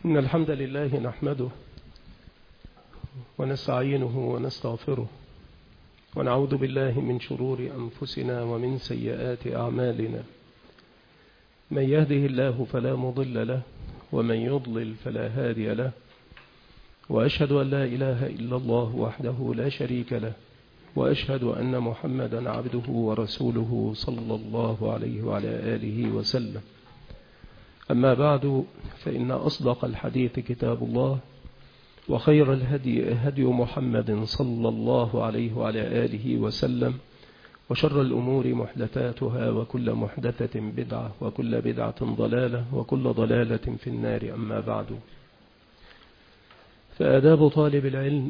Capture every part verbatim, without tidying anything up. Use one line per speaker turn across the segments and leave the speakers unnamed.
إن الحمد لله نحمده ونستعينه ونستغفره ونعوذ بالله من شرور أنفسنا ومن سيئات أعمالنا. من يهده الله فلا مضل له ومن يضلل فلا هادي له، وأشهد أن لا إله إلا الله وحده لا شريك له، وأشهد أن محمدا عبده ورسوله صلى الله عليه وعلى آله وسلم. أما بعد، فإن أصدق الحديث كتاب الله، وخير الهدي هدي محمد صلى الله عليه وعلى آله وسلم، وشر الأمور محدثاتها، وكل محدثة بدعة، وكل بدعة ضلالة، وكل ضلالة في النار. أما بعد، فآداب طالب العلم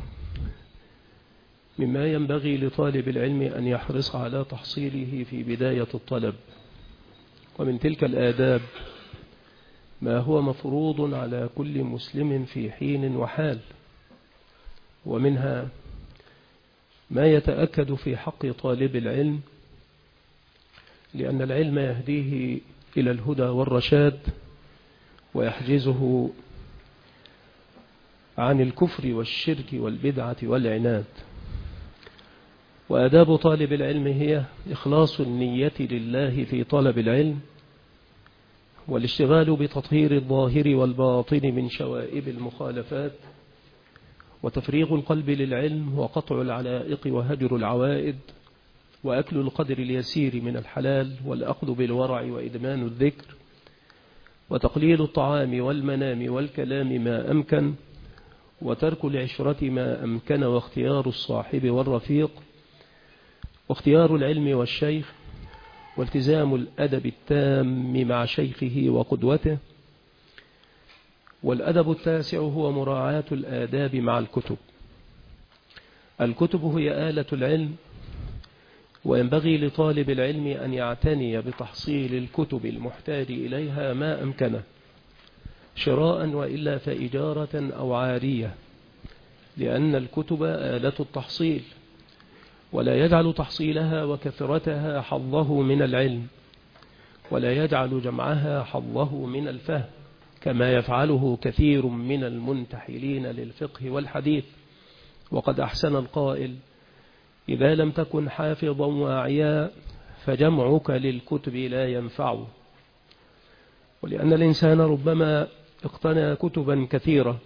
مما ينبغي لطالب العلم أن يحرص على تحصيله في بداية الطلب. ومن تلك الآداب ما هو مفروض على كل مسلم في حين وحال، ومنها ما يتأكد في حق طالب العلم، لأن العلم يهديه إلى الهدى والرشاد، ويحجزه عن الكفر والشرك والبدعة والعناد. وآداب طالب العلم هي إخلاص النية لله في طلب العلم، والاشتغال بتطهير الظاهر والباطن من شوائب المخالفات، وتفريغ القلب للعلم، وقطع العلائق وهجر العوائد، وأكل القدر اليسير من الحلال، والأخذ بالورع وإدمان الذكر، وتقليل الطعام والمنام والكلام ما أمكن، وترك العشرة ما أمكن، واختيار الصاحب والرفيق، واختيار العلم والشيخ، والتزام الأدب التام مع شيخه وقدوته. والأدب التاسع هو مراعاة الآداب مع الكتب. الكتب هي آلة العلم، وينبغي لطالب العلم أن يعتني بتحصيل الكتب المحتاج إليها ما أمكنه، شراء وإلا فإجارة أو عارية، لأن الكتب آلة التحصيل، ولا يجعل تحصيلها وكثرتها حظه من العلم، ولا يجعل جمعها حظه من الفهم، كما يفعله كثير من المنتحلين للفقه والحديث. وقد أحسن القائل: إذا لم تكن حافظا واعيا فجمعك للكتب لا ينفع. ولأن الإنسان ربما اقتنى كتبا كثيرة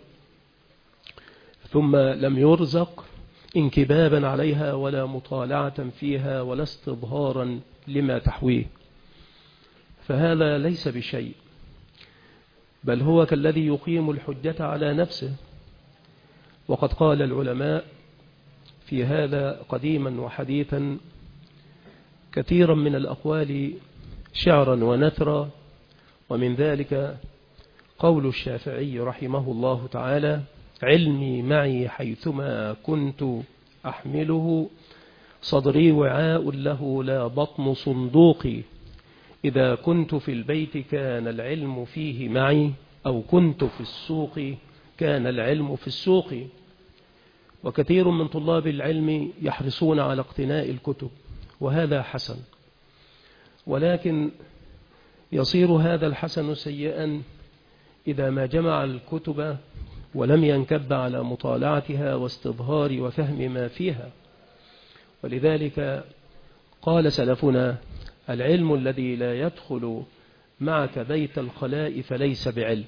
ثم لم يرزق انكبابا عليها، ولا مطالعة فيها، ولا استظهارا لما تحويه، فهذا ليس بشيء، بل هو كالذي يقيم الحجة على نفسه. وقد قال العلماء في هذا قديما وحديثا كثيرا من الأقوال شعرا ونثرا، ومن ذلك قول الشافعي رحمه الله تعالى: علمي معي حيثما كنت أحمله، صدري وعاء له لا بطن صندوقي، إذا كنت في البيت كان العلم فيه معي، أو كنت في السوق كان العلم في السوق. وكثير من طلاب العلم يحرصون على اقتناء الكتب، وهذا حسن، ولكن يصير هذا الحسن سيئا إذا ما جمع الكتب ولم ينكب على مطالعتها واستظهار وفهم ما فيها. ولذلك قال سلفنا: العلم الذي لا يدخل معك بيت الخلاء فليس بعلم،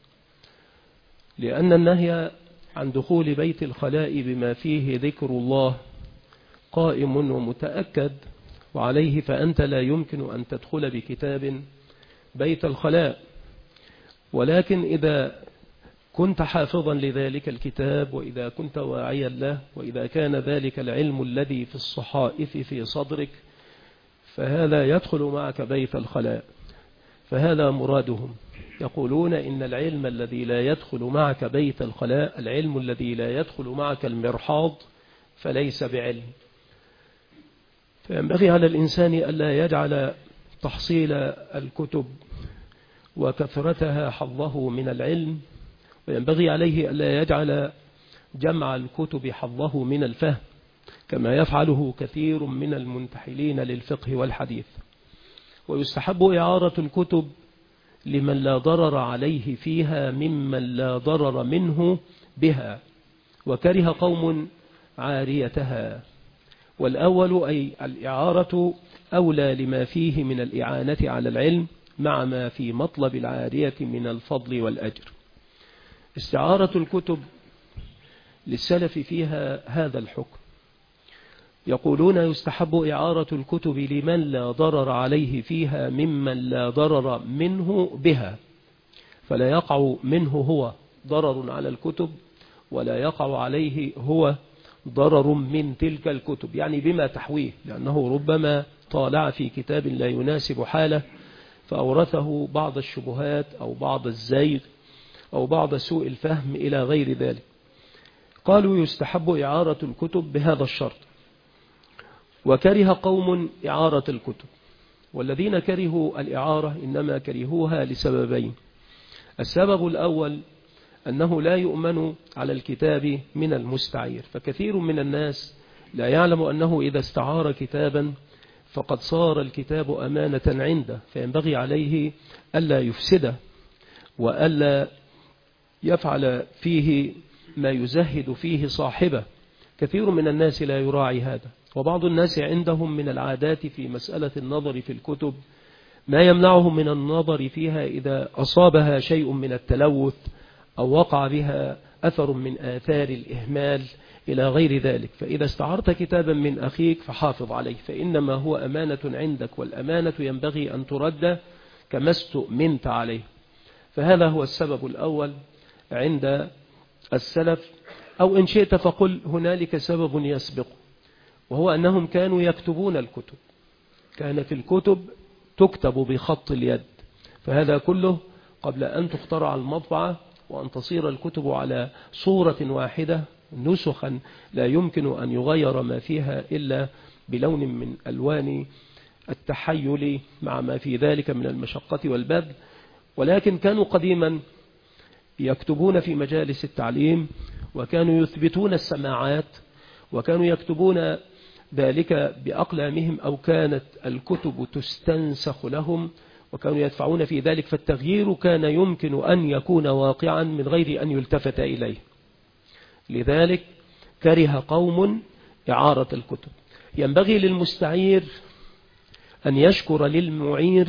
لأن النهي عن دخول بيت الخلاء بما فيه ذكر الله قائم ومتأكد، وعليه فأنت لا يمكن أن تدخل بكتاب بيت الخلاء. ولكن إذا كنت حافظا لذلك الكتاب، وإذا كنت واعيا له، وإذا كان ذلك العلم الذي في الصحائف في صدرك، فهذا يدخل معك بيت الخلاء. فهذا مرادهم، يقولون إن العلم الذي لا يدخل معك بيت الخلاء، العلم الذي لا يدخل معك المرحاض، فليس بعلم. فينبغي على الإنسان ألا يجعل تحصيل الكتب وكثرتها حظه من العلم، وينبغي عليه ألا يجعل جمع الكتب حظه من الفهم، كما يفعله كثير من المنتحلين للفقه والحديث. ويستحب إعارة الكتب لمن لا ضرر عليه فيها ممن لا ضرر منه بها، وكره قوم عاريتها. والأول أي الإعارة أولى لما فيه من الإعانة على العلم مع ما في مطلب العارية من الفضل والأجر. استعارة الكتب للسلف فيها هذا الحكم. يقولون يستحب إعارة الكتب لمن لا ضرر عليه فيها ممن لا ضرر منه بها، فلا يقع منه هو ضرر على الكتب ولا يقع عليه هو ضرر من تلك الكتب، يعني بما تحويه، لأنه ربما طالع في كتاب لا يناسب حاله فأورثه بعض الشبهات أو بعض الزيغ أو بعض سوء الفهم إلى غير ذلك. قالوا يستحب إعارة الكتب بهذا الشرط. وكره قوم إعارة الكتب، والذين كرهوا الإعارة إنما كرهوها لسببين. السبب الأول أنه لا يؤمن على الكتاب من المستعير، فكثير من الناس لا يعلم أنه إذا استعار كتابا فقد صار الكتاب أمانة عنده، فينبغي عليه ألا يفسده وألا يفعل فيه ما يزهد فيه صاحبه. كثير من الناس لا يراعي هذا، وبعض الناس عندهم من العادات في مسألة النظر في الكتب ما يمنعهم من النظر فيها إذا أصابها شيء من التلوث أو وقع بها أثر من آثار الإهمال إلى غير ذلك. فإذا استعرت كتابا من أخيك فحافظ عليه، فإنما هو أمانة عندك، والأمانة ينبغي أن ترد كما استؤمنت عليه. فهذا هو السبب الأول عند السلف، أو إن شئت فقل هنالك سبب يسبق، وهو أنهم كانوا يكتبون الكتب، كانت الكتب تكتب بخط اليد، فهذا كله قبل أن تخترع المطبعة وأن تصير الكتب على صورة واحدة نسخا لا يمكن أن يغير ما فيها إلا بلون من ألوان التحيل مع ما في ذلك من المشقة والبذل. ولكن كانوا قديما يكتبون في مجالس التعليم، وكانوا يثبتون السماعات، وكانوا يكتبون ذلك بأقلامهم، أو كانت الكتب تستنسخ لهم، وكانوا يدفعون في ذلك، فالتغيير كان يمكن أن يكون واقعا من غير أن يلتفت إليه. لذلك كره قوم إعارة الكتب. ينبغي للمستعير أن يشكر للمعير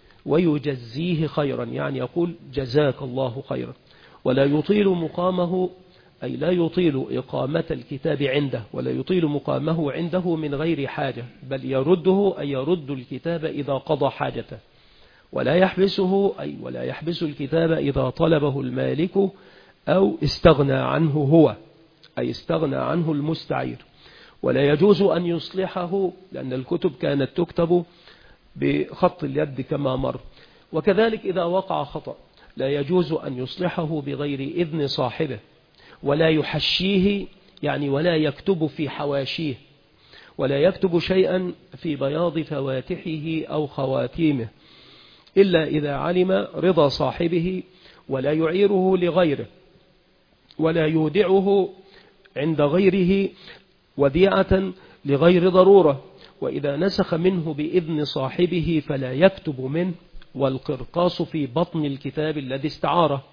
ويجزيه خيرا، يعني يقول جزاك الله خيرا، ولا يطيل مقامه، أي لا يطيل إقامة الكتاب عنده، ولا يطيل مقامه عنده من غير حاجة، بل يرده، أي يرد الكتاب إذا قضى حاجته، ولا يحبسه، أي ولا يحبس الكتاب إذا طلبه المالك أو استغنى عنه هو، أي استغنى عنه المستعير. ولا يجوز أن يصلحه، لأن الكتب كانت تكتب بخط اليد كما مر. وكذلك إذا وقع خطأ لا يجوز أن يصلحه بغير إذن صاحبه، ولا يحشيه، يعني ولا يكتب في حواشيه، ولا يكتب شيئا في بياض فواتحه أو خواتيمه إلا إذا علم رضا صاحبه، ولا يعيره لغيره، ولا يودعه عند غيره وديعة لغير ضرورة. وإذا نسخ منه بإذن صاحبه فلا يكتب منه، والقرقاص في بطن الكتاب الذي استعاره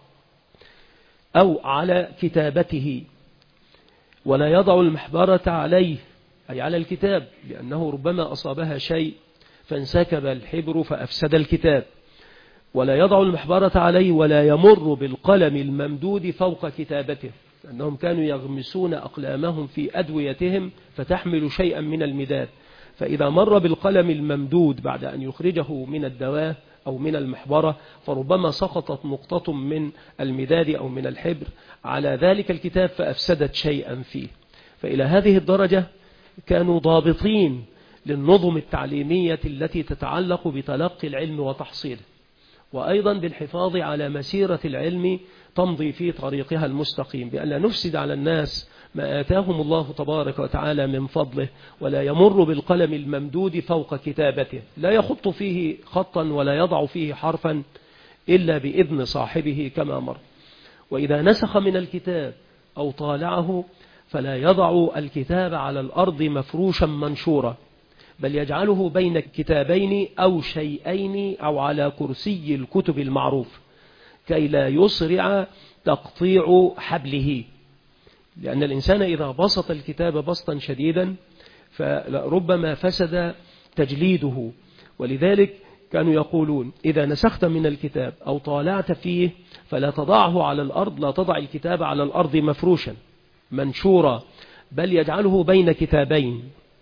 أو على كتابته، ولا يضع المحبرة عليه، أي على الكتاب، لأنه ربما أصابها شيء فانسكب الحبر فأفسد الكتاب. ولا يضع المحبرة عليه، ولا يمر بالقلم الممدود فوق كتابته، لأنهم كانوا يغمسون أقلامهم في أدويتهم فتحمل شيئا من المداد، فإذا مر بالقلم الممدود بعد أن يخرجه من الدواء أو من المحبرة فربما سقطت نقطة من المداد أو من الحبر على ذلك الكتاب فأفسدت شيئا فيه. فإلى هذه الدرجة كانوا ضابطين للنظم التعليمية التي تتعلق بتلقي العلم وتحصيله، وأيضا بالحفاظ على مسيرة العلم تمضي في طريقها المستقيم، بأن لا نفسد على الناس ما آتاهم الله تبارك وتعالى من فضله. ولا يمر بالقلم الممدود فوق كتابته، لا يخط فيه خطا ولا يضع فيه حرفا إلا بإذن صاحبه كما مر. وإذا نسخ من الكتاب أو طالعه فلا يضع الكتاب على الأرض مفروشا منشورا، بل يجعله بين كتابين أو شيئين أو على كرسي الكتب المعروف كي لا يسرع تقطيع حبله، لأن الإنسان إذا بسط الكتاب بسطا شديدا فربما فسد تجليده. ولذلك كانوا يقولون إذا نسخت من الكتاب أو طالعت فيه فلا تضعه على الأرض، لا تضع الكتاب على الأرض مفروشا منشورا، بل يجعله بين كتابين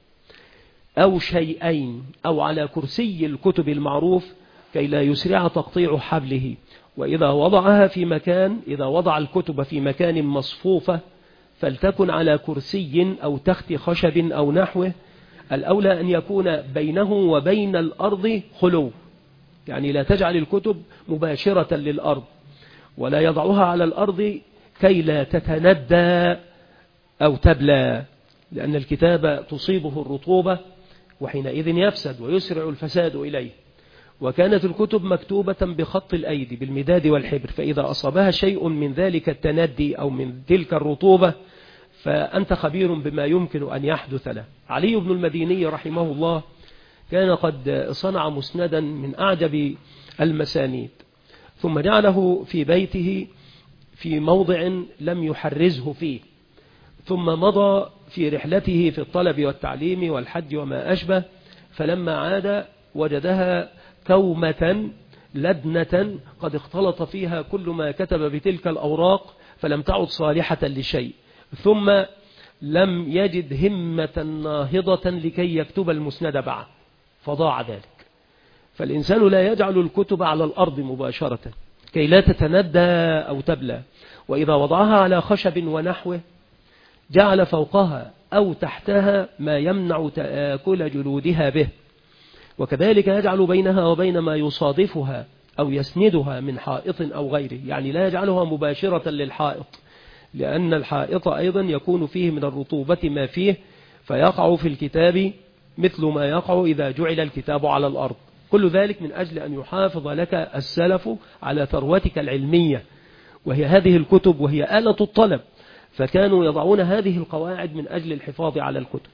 أو شيئين أو على كرسي الكتب المعروف كي لا يسرع تقطيع حبله. وإذا وضعها في مكان، إذا وضع الكتب في مكان مصفوفة فلتكن على كرسي أو تخت خشب أو نحوه، الأولى أن يكون بينه وبين الأرض خلو، يعني لا تجعل الكتب مباشرة للأرض، ولا يضعها على الأرض كي لا تتندى أو تبلى، لأن الكتاب تصيبه الرطوبة وحينئذ يفسد ويسرع الفساد إليه. وكانت الكتب مكتوبة بخط الأيدي بالمداد والحبر، فإذا أصابها شيء من ذلك التندي أو من تلك الرطوبة فأنت خبير بما يمكن أن يحدث له. علي بن المديني رحمه الله كان قد صنع مسندا من أعجب المسانيد، ثم جعله في بيته في موضع لم يحرزه فيه، ثم مضى في رحلته في الطلب والتعليم والحج وما أشبه، فلما عاد وجدها كومة لدنة قد اختلط فيها كل ما كتب بتلك الأوراق فلم تعد صالحة لشيء، ثم لم يجد همة ناهضة لكي يكتب المسند بعد فضاع ذلك. فالإنسان لا يجعل الكتب على الأرض مباشرة كي لا تتندى أو تبلى، وإذا وضعها على خشب ونحوه جعل فوقها أو تحتها ما يمنع تآكل جلودها به، وكذلك يجعل بينها وبين ما يصادفها أو يسندها من حائط أو غيره، يعني لا يجعلها مباشرة للحائط، لأن الحائط أيضا يكون فيه من الرطوبة ما فيه فيقع في الكتاب مثل ما يقع إذا جعل الكتاب على الأرض. كل ذلك من أجل أن يحافظ لك السلف على ثروتك العلمية، وهي هذه الكتب وهي آلة الطلب، فكانوا يضعون هذه القواعد من أجل الحفاظ على الكتب.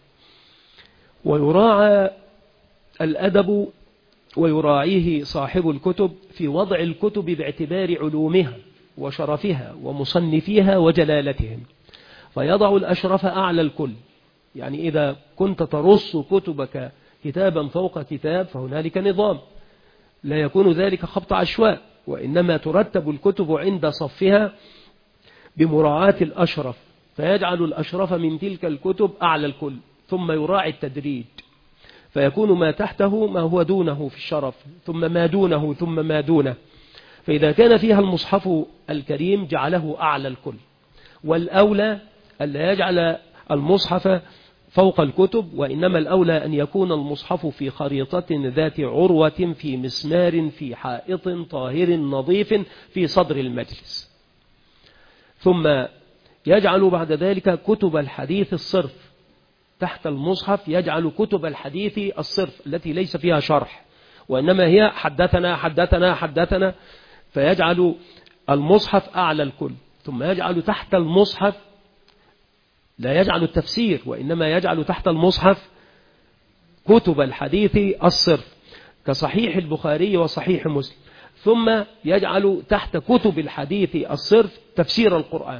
ويراعى الأدب ويراعيه صاحب الكتب في وضع الكتب باعتبار علومها وشرفها ومصنفيها وجلالتهم، فيضع الأشرف أعلى الكل. يعني إذا كنت ترص كتبك كتابا فوق كتاب فهنالك نظام، لا يكون ذلك خبط عشواء، وإنما ترتب الكتب عند صفها بمراعاة الأشرف، فيجعل الأشرف من تلك الكتب أعلى الكل، ثم يراعي التدريج فيكون ما تحته ما هو دونه في الشرف، ثم ما دونه ثم ما دونه. فإذا كان فيها المصحف الكريم جعله أعلى الكل، والأولى ألا يجعل المصحف فوق الكتب، وإنما الأولى أن يكون المصحف في خريطة ذات عروة في مسمار في حائط طاهر نظيف في صدر المجلس. ثم يجعل بعد ذلك كتب الحديث الصرف تحت المصحف، يجعل كتب الحديث الصرف التي ليس فيها شرح وإنما هي حدثنا حدثنا حدثنا، فيجعل المصحف أعلى الكل. ثم يجعل تحت المصحف، لا يجعل التفسير وإنما يجعل تحت المصحف كتب الحديث الصرف كصحيح البخاري وصحيح مسلم. ثم يجعل تحت كتب الحديث الصرف تفسير القرآن،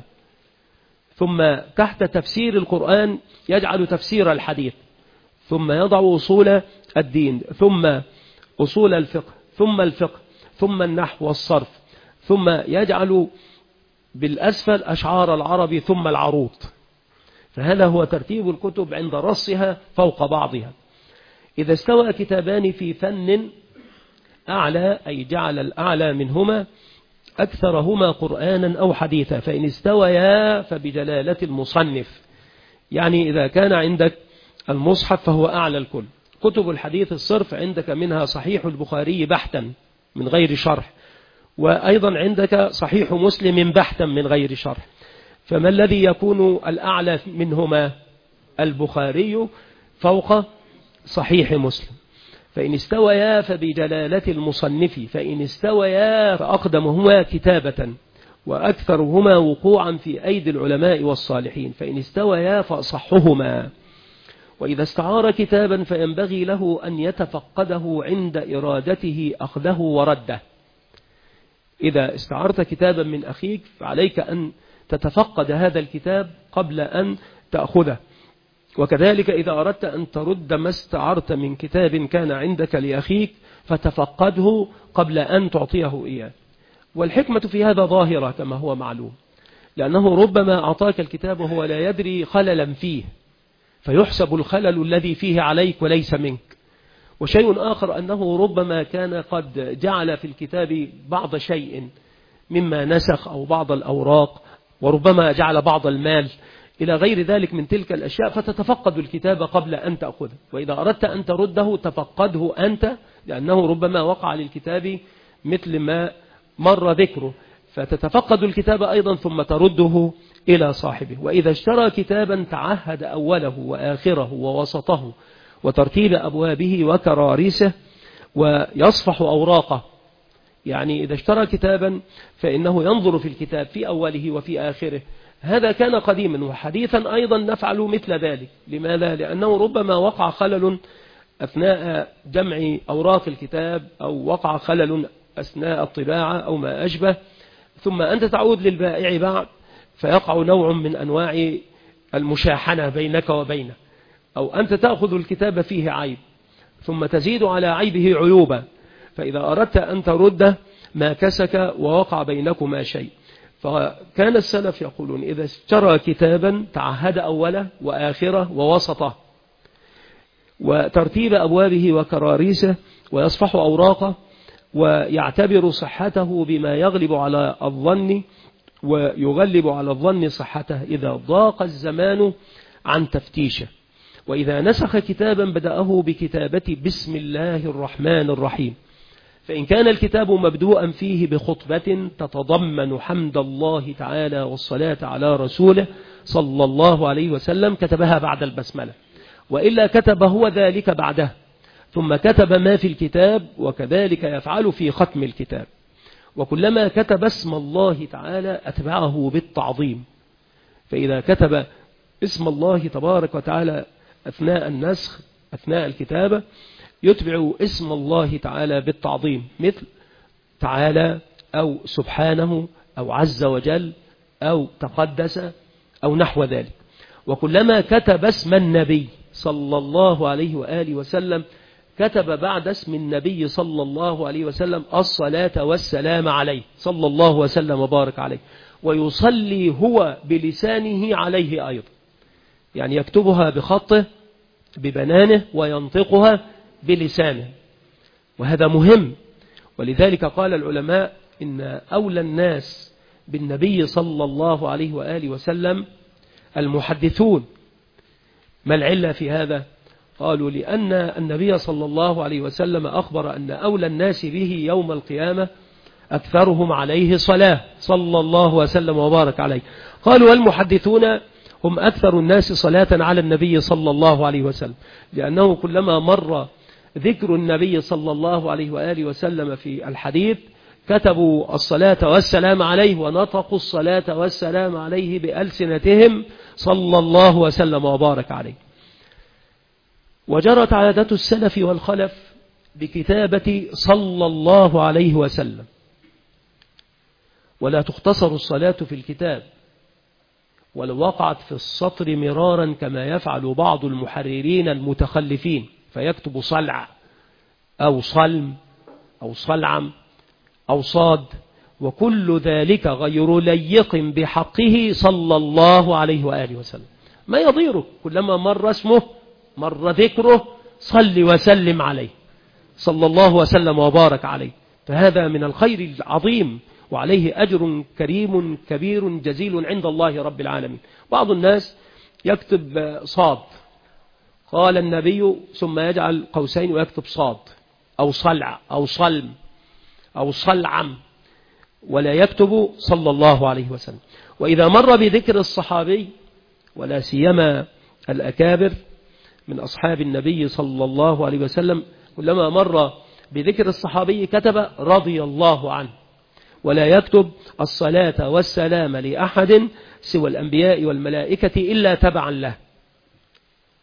ثم تحت تفسير القرآن يجعل تفسير الحديث، ثم يضع أصول الدين، ثم أصول الفقه، ثم الفقه، ثم النحو والصرف، ثم يجعل بالأسفل أشعار العرب، ثم العروض. فهذا هو ترتيب الكتب عند رصها فوق بعضها. إذا استوى كتابان في فن أعلى، أي جعل الأعلى منهما أكثرهما قرآنا أو حديثا، فإن استويا فبجلالة المصنف. يعني إذا كان عندك المصحف فهو أعلى الكل. كتب الحديث الصرف عندك منها صحيح البخاري بحتا من غير شرح، وأيضا عندك صحيح مسلم بحتا من غير شرح، فما الذي يكون الأعلى منهما؟ البخاري فوق صحيح مسلم. فإن استويا فبجلالة المصنف، فإن استويا فأقدمهما كتابة وأكثرهما وقوعا في أيدي العلماء والصالحين، فإن استويا فأصحهما. وإذا استعار كتابا فينبغي له أن يتفقده عند إرادته أخذه ورده. إذا استعرت كتابا من أخيك فعليك أن تتفقد هذا الكتاب قبل أن تأخذه، وكذلك إذا أردت أن ترد ما استعرت من كتاب كان عندك لأخيك فتفقده قبل أن تعطيه إياه. والحكمة في هذا ظاهرة كما هو معلوم، لأنه ربما أعطاك الكتاب وهو لا يدري خللا فيه، فيحسب الخلل الذي فيه عليك وليس منك. وشيء آخر أنه ربما كان قد جعل في الكتاب بعض شيء مما نسخ أو بعض الأوراق، وربما جعل بعض المال إلى غير ذلك من تلك الأشياء، فتتفقد الكتاب قبل أن تأخذه. وإذا أردت أن ترده تفقده أنت، لأنه ربما وقع للكتاب مثل ما مر ذكره، فتتفقد الكتاب أيضا ثم ترده إلى صاحبه. وإذا اشترى كتابا تعهد أوله وآخره ووسطه وترتيب أبوابه وكراريسه ويصفح أوراقه. يعني إذا اشترى كتابا فإنه ينظر في الكتاب في أوله وفي آخره. هذا كان قديما، وحديثا أيضا نفعل مثل ذلك. لماذا؟ لأنه ربما وقع خلل أثناء جمع أوراق الكتاب، أو وقع خلل أثناء الطباعة أو ما أشبه، ثم أنت تعود للبائع بعد فيقع نوع من أنواع المشاحنة بينك وبينه، أو أنت تأخذ الكتاب فيه عيب ثم تزيد على عيبه عيوبا، فإذا أردت أن ترده ما كسك ووقع بينكما شيء. فكان السلف يقولون إذا اشترى كتابا تعهد أوله وآخره ووسطه وترتيب أبوابه وكراريسه ويصفح أوراقه ويعتبر صحته بما يغلب على الظن ويغلب على الظن صحته إذا ضاق الزمان عن تفتيشه. وإذا نسخ كتابا بدأه بكتابة بسم الله الرحمن الرحيم، فإن كان الكتاب مبدوءا فيه بخطبة تتضمن حمد الله تعالى والصلاة على رسوله صلى الله عليه وسلم كتبها بعد البسملة، وإلا كتب هو ذلك بعده ثم كتب ما في الكتاب، وكذلك يفعل في ختم الكتاب. وكلما كتب اسم الله تعالى أتبعه بالتعظيم، فإذا كتب اسم الله تبارك وتعالى أثناء النسخ أثناء الكتابة يتبع اسم الله تعالى بالتعظيم، مثل تعالى أو سبحانه أو عز وجل أو تقدس أو نحو ذلك. وكلما كتب اسم النبي صلى الله عليه وآله وسلم كتب بعد اسم النبي صلى الله عليه وسلم الصلاة والسلام عليه صلى الله وسلم وبارك عليه، ويصلي هو بلسانه عليه أيضا، يعني يكتبها بخطه ببنانه وينطقها بلسانه، وهذا مهم. ولذلك قال العلماء إن أولى الناس بالنبي صلى الله عليه وآله وسلم المحدثون. ما العلة في هذا؟ قالوا لأن النبي صلى الله عليه وسلم أخبر أن أولى الناس به يوم القيامة أكثرهم عليه صلاة صلى الله وسلم وبارك عليه. قالوا والمحدثون هم أكثر الناس صلاة على النبي صلى الله عليه وسلم، لأنه كلما مر ذكر النبي صلى الله عليه وآله وسلم في الحديث كتبوا الصلاة والسلام عليه ونطقوا الصلاة والسلام عليه بألسنتهم صلى الله وسلم وبارك عليه. وجرت عادة السلف والخلف بكتابة صلى الله عليه وسلم، ولا تختصر الصلاة في الكتاب، ولو وقعت في السطر مرارا كما يفعل بعض المحررين المتخلفين فيكتب صلع أو صلم أو صلعم أو صاد، وكل ذلك غير ليق بحقه صلى الله عليه وآله وسلم. ما يضيرك كلما مر اسمه مر ذكره صل وسلم عليه صلى الله وسلم وبارك عليه، فهذا من الخير العظيم وعليه أجر كريم كبير جزيل عند الله رب العالمين. بعض الناس يكتب صاد قال النبي ثم يجعل قوسين ويكتب صاد أو صلع أو صلم أو صلعم، ولا يكتب صلى الله عليه وسلم. وإذا مر بذكر الصحابي ولا سيما الأكابر من أصحاب النبي صلى الله عليه وسلم كلما مر بذكر الصحابي كتب رضي الله عنه، ولا يكتب الصلاة والسلام لأحد سوى الأنبياء والملائكة إلا تبعا له.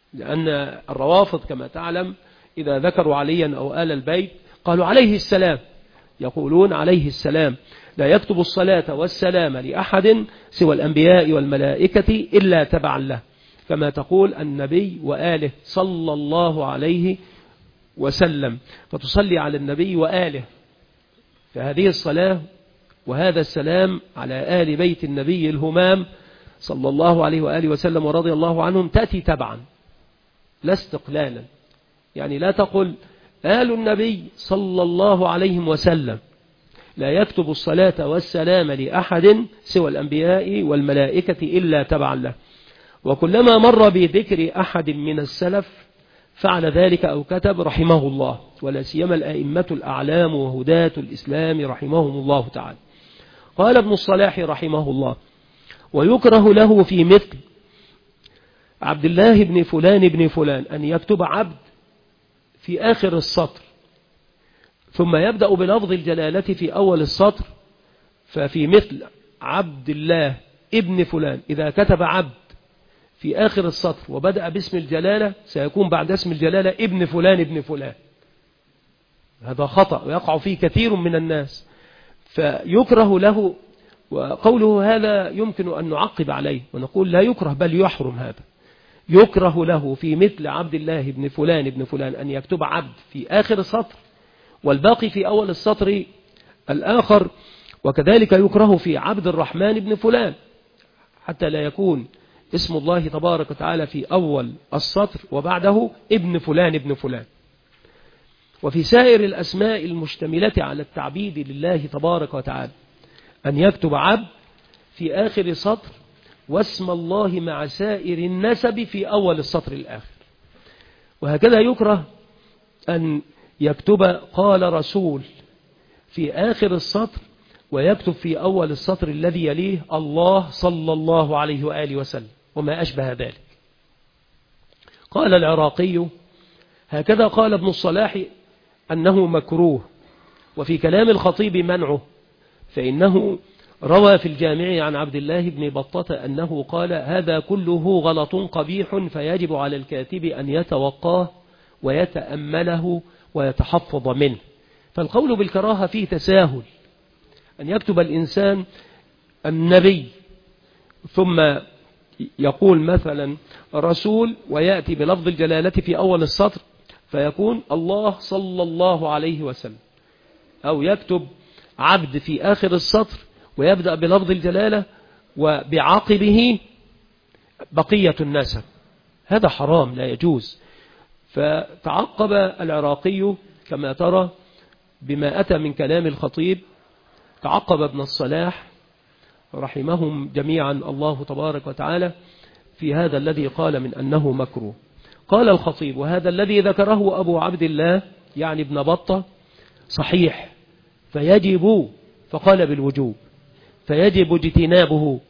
لأن الروافض كما تعلم إذا ذكروا عليا أو آل البيت قالوا عليه السلام، يقولون عليه السلام، لا يكتب الصلاة والسلام لأحد سوى الأنبياء والملائكة إلا تبعا له، كما تقول النبي وآله صلى الله عليه وسلم، فتصلي على النبي وآله. فهذه الصلاة وهذا السلام على آل بيت النبي الهمام صلى الله عليه وآله وسلم ورضي الله عنهم تأتي تبعا لا استقلالا، يعني لا تقل آل النبي صلى الله عليه وسلم لا يكتب الصلاة والسلام لأحد سوى الأنبياء والملائكة إلا تبعا له. وكلما مر بذكر أحد من السلف فعل ذلك أو كتب رحمه الله، ولا سيما الأئمة الأعلام وهداة الإسلام رحمهم الله تعالى. قال ابن الصلاح رحمه الله: ويكره له في مثل عبد الله بن فلان بن فلان أن يكتب عبد في آخر السطر ثم يبدأ بلفظ الجلالة في أول السطر، ففي مثل عبد الله ابن فلان إذا كتب عبد في آخر السطر وبدأ باسم الجلالة سيكون بعد اسم الجلالة ابن فلان ابن فلان. هذا خطأ ويقع فيه كثير من الناس، فيكره له. وقوله هذا يمكن أن نعقب عليه ونقول لا يكره بل يحرم. هذا يكره له في مثل عبد الله بن فلان ابن فلان أن يكتب عبد في آخر السطر والباقي في أول السطر الآخر، وكذلك يكره في عبد الرحمن بن فلان حتى لا يكون اسم الله تبارك وتعالى في أول السطر وبعده ابن فلان ابن فلان. وفي سائر الأسماء المشتملة على التعبيد لله تبارك وتعالى أن يكتب عبد في آخر سطر واسم الله مع سائر النسب في أول السطر الآخر. وهكذا يكره أن يكتب قال رسول في آخر السطر ويكتب في أول السطر الذي يليه الله صلى الله عليه وآله وسلم وما أشبه ذلك. قال العراقي: هكذا قال ابن الصلاح أنه مكروه، وفي كلام الخطيب منعه، فإنه روى في الجامع عن عبد الله بن بطة أنه قال: هذا كله غلط قبيح فيجب على الكاتب أن يتوقاه ويتأمله ويتحفظ منه. فالقول بالكراهة فيه تساهل، أن يكتب الإنسان النبي ثم يقول مثلا رسول ويأتي بلفظ الجلالة في أول السطر فيكون الله صلى الله عليه وسلم، أو يكتب عبد في آخر السطر ويبدأ بلفظ الجلالة وبعاقبه بقية النسب. هذا حرام لا يجوز. فتعقب العراقي كما ترى بما أتى من كلام الخطيب، تعقب ابن الصلاح رحمهم جميعا الله تبارك وتعالى في هذا الذي قال من أنه مكروه. قال الخطيب: وهذا الذي ذكره أبو عبد الله يعني ابن بطة صحيح، فيجب، فقال بالوجوب، فيجب اجتنابه،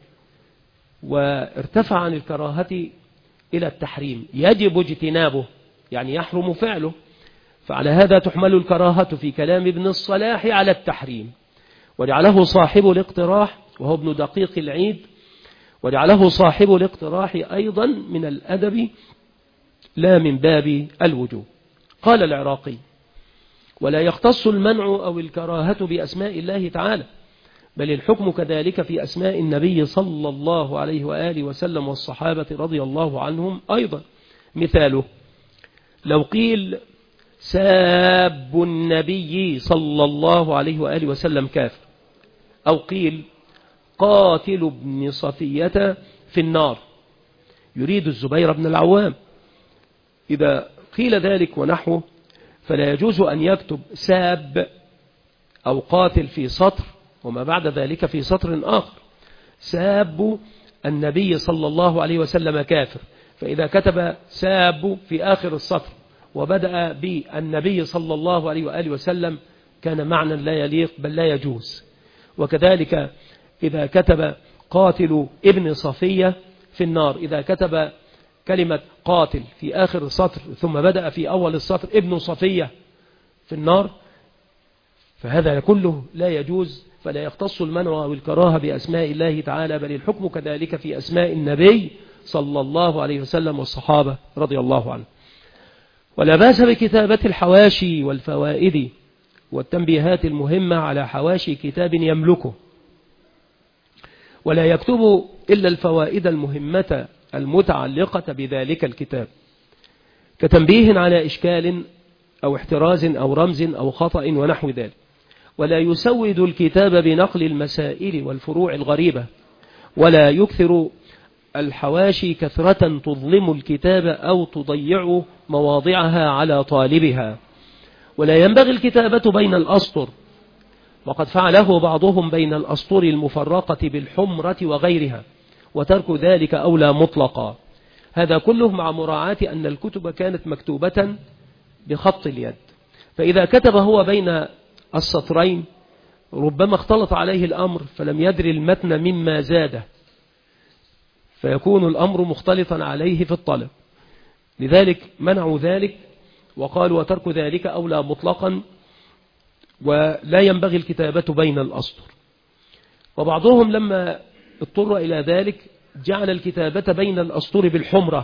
وارتفع عن الكراهة إلى التحريم. يجب اجتنابه يعني يحرم فعله، فعلى هذا تحمل الكراهة في كلام ابن الصلاح على التحريم. وجعله صاحب الاقتراح وهو ابن دقيق العيد، وجعله صاحب الاقتراح أيضا من الأدب لا من باب الوجوب. قال العراقي: ولا يختص المنع أو الكراهة بأسماء الله تعالى، بل الحكم كذلك في أسماء النبي صلى الله عليه وآله وسلم والصحابة رضي الله عنهم أيضا. مثاله: لو قيل ساب النبي صلى الله عليه وآله وسلم كافر، أو قيل قاتل ابن صفية في النار، يريد الزبير بن العوام. إذا قيل ذلك ونحوه فلا يجوز أن يكتب ساب أو قاتل في سطر وما بعد ذلك في سطر آخر. ساب النبي صلى الله عليه وسلم كافر، فإذا كتب ساب في آخر السطر وبدأ بالنبي صلى الله عليه وآله وسلم كان معنى لا يليق بل لا يجوز. وكذلك إذا كتب قاتل ابن صفية في النار، إذا كتب كلمة قاتل في آخر السطر ثم بدأ في أول السطر ابن صفية في النار، فهذا كله لا يجوز. فلا يختص المنع والكراهة بأسماء الله تعالى، بل الحكم كذلك في أسماء النبي صلى الله عليه وسلم والصحابة رضي الله عنه. ولا بأس بكتابة الحواشي والفوائد والتنبيهات المهمة على حواشي كتاب يملكه، ولا يكتب إلا الفوائد المهمة المتعلقة بذلك الكتاب، كتنبيه على إشكال أو احتراز أو رمز أو خطأ ونحو ذلك. ولا يسود الكتاب بنقل المسائل والفروع الغريبة، ولا يكثر الحواشي كثرة تظلم الكتاب أو تضيع مواضعها على طالبها. ولا ينبغي الكتابة بين الأسطر، وقد فعله بعضهم بين الأسطر المفرقة بالحمرة وغيرها، وترك ذلك أولى مطلقا. هذا كله مع مراعاة أن الكتب كانت مكتوبة بخط اليد، فإذا كتب هو بين السطرين ربما اختلط عليه الأمر فلم يدري المتن مما زاده، فيكون الأمر مختلطا عليه في الطلب. لذلك منعوا ذلك وقالوا وترك ذلك أولى مطلقا، ولا ينبغي الكتابة بين الأسطر. وبعضهم لما اضطر إلى ذلك جعل الكتابة بين الأسطر بالحمرة،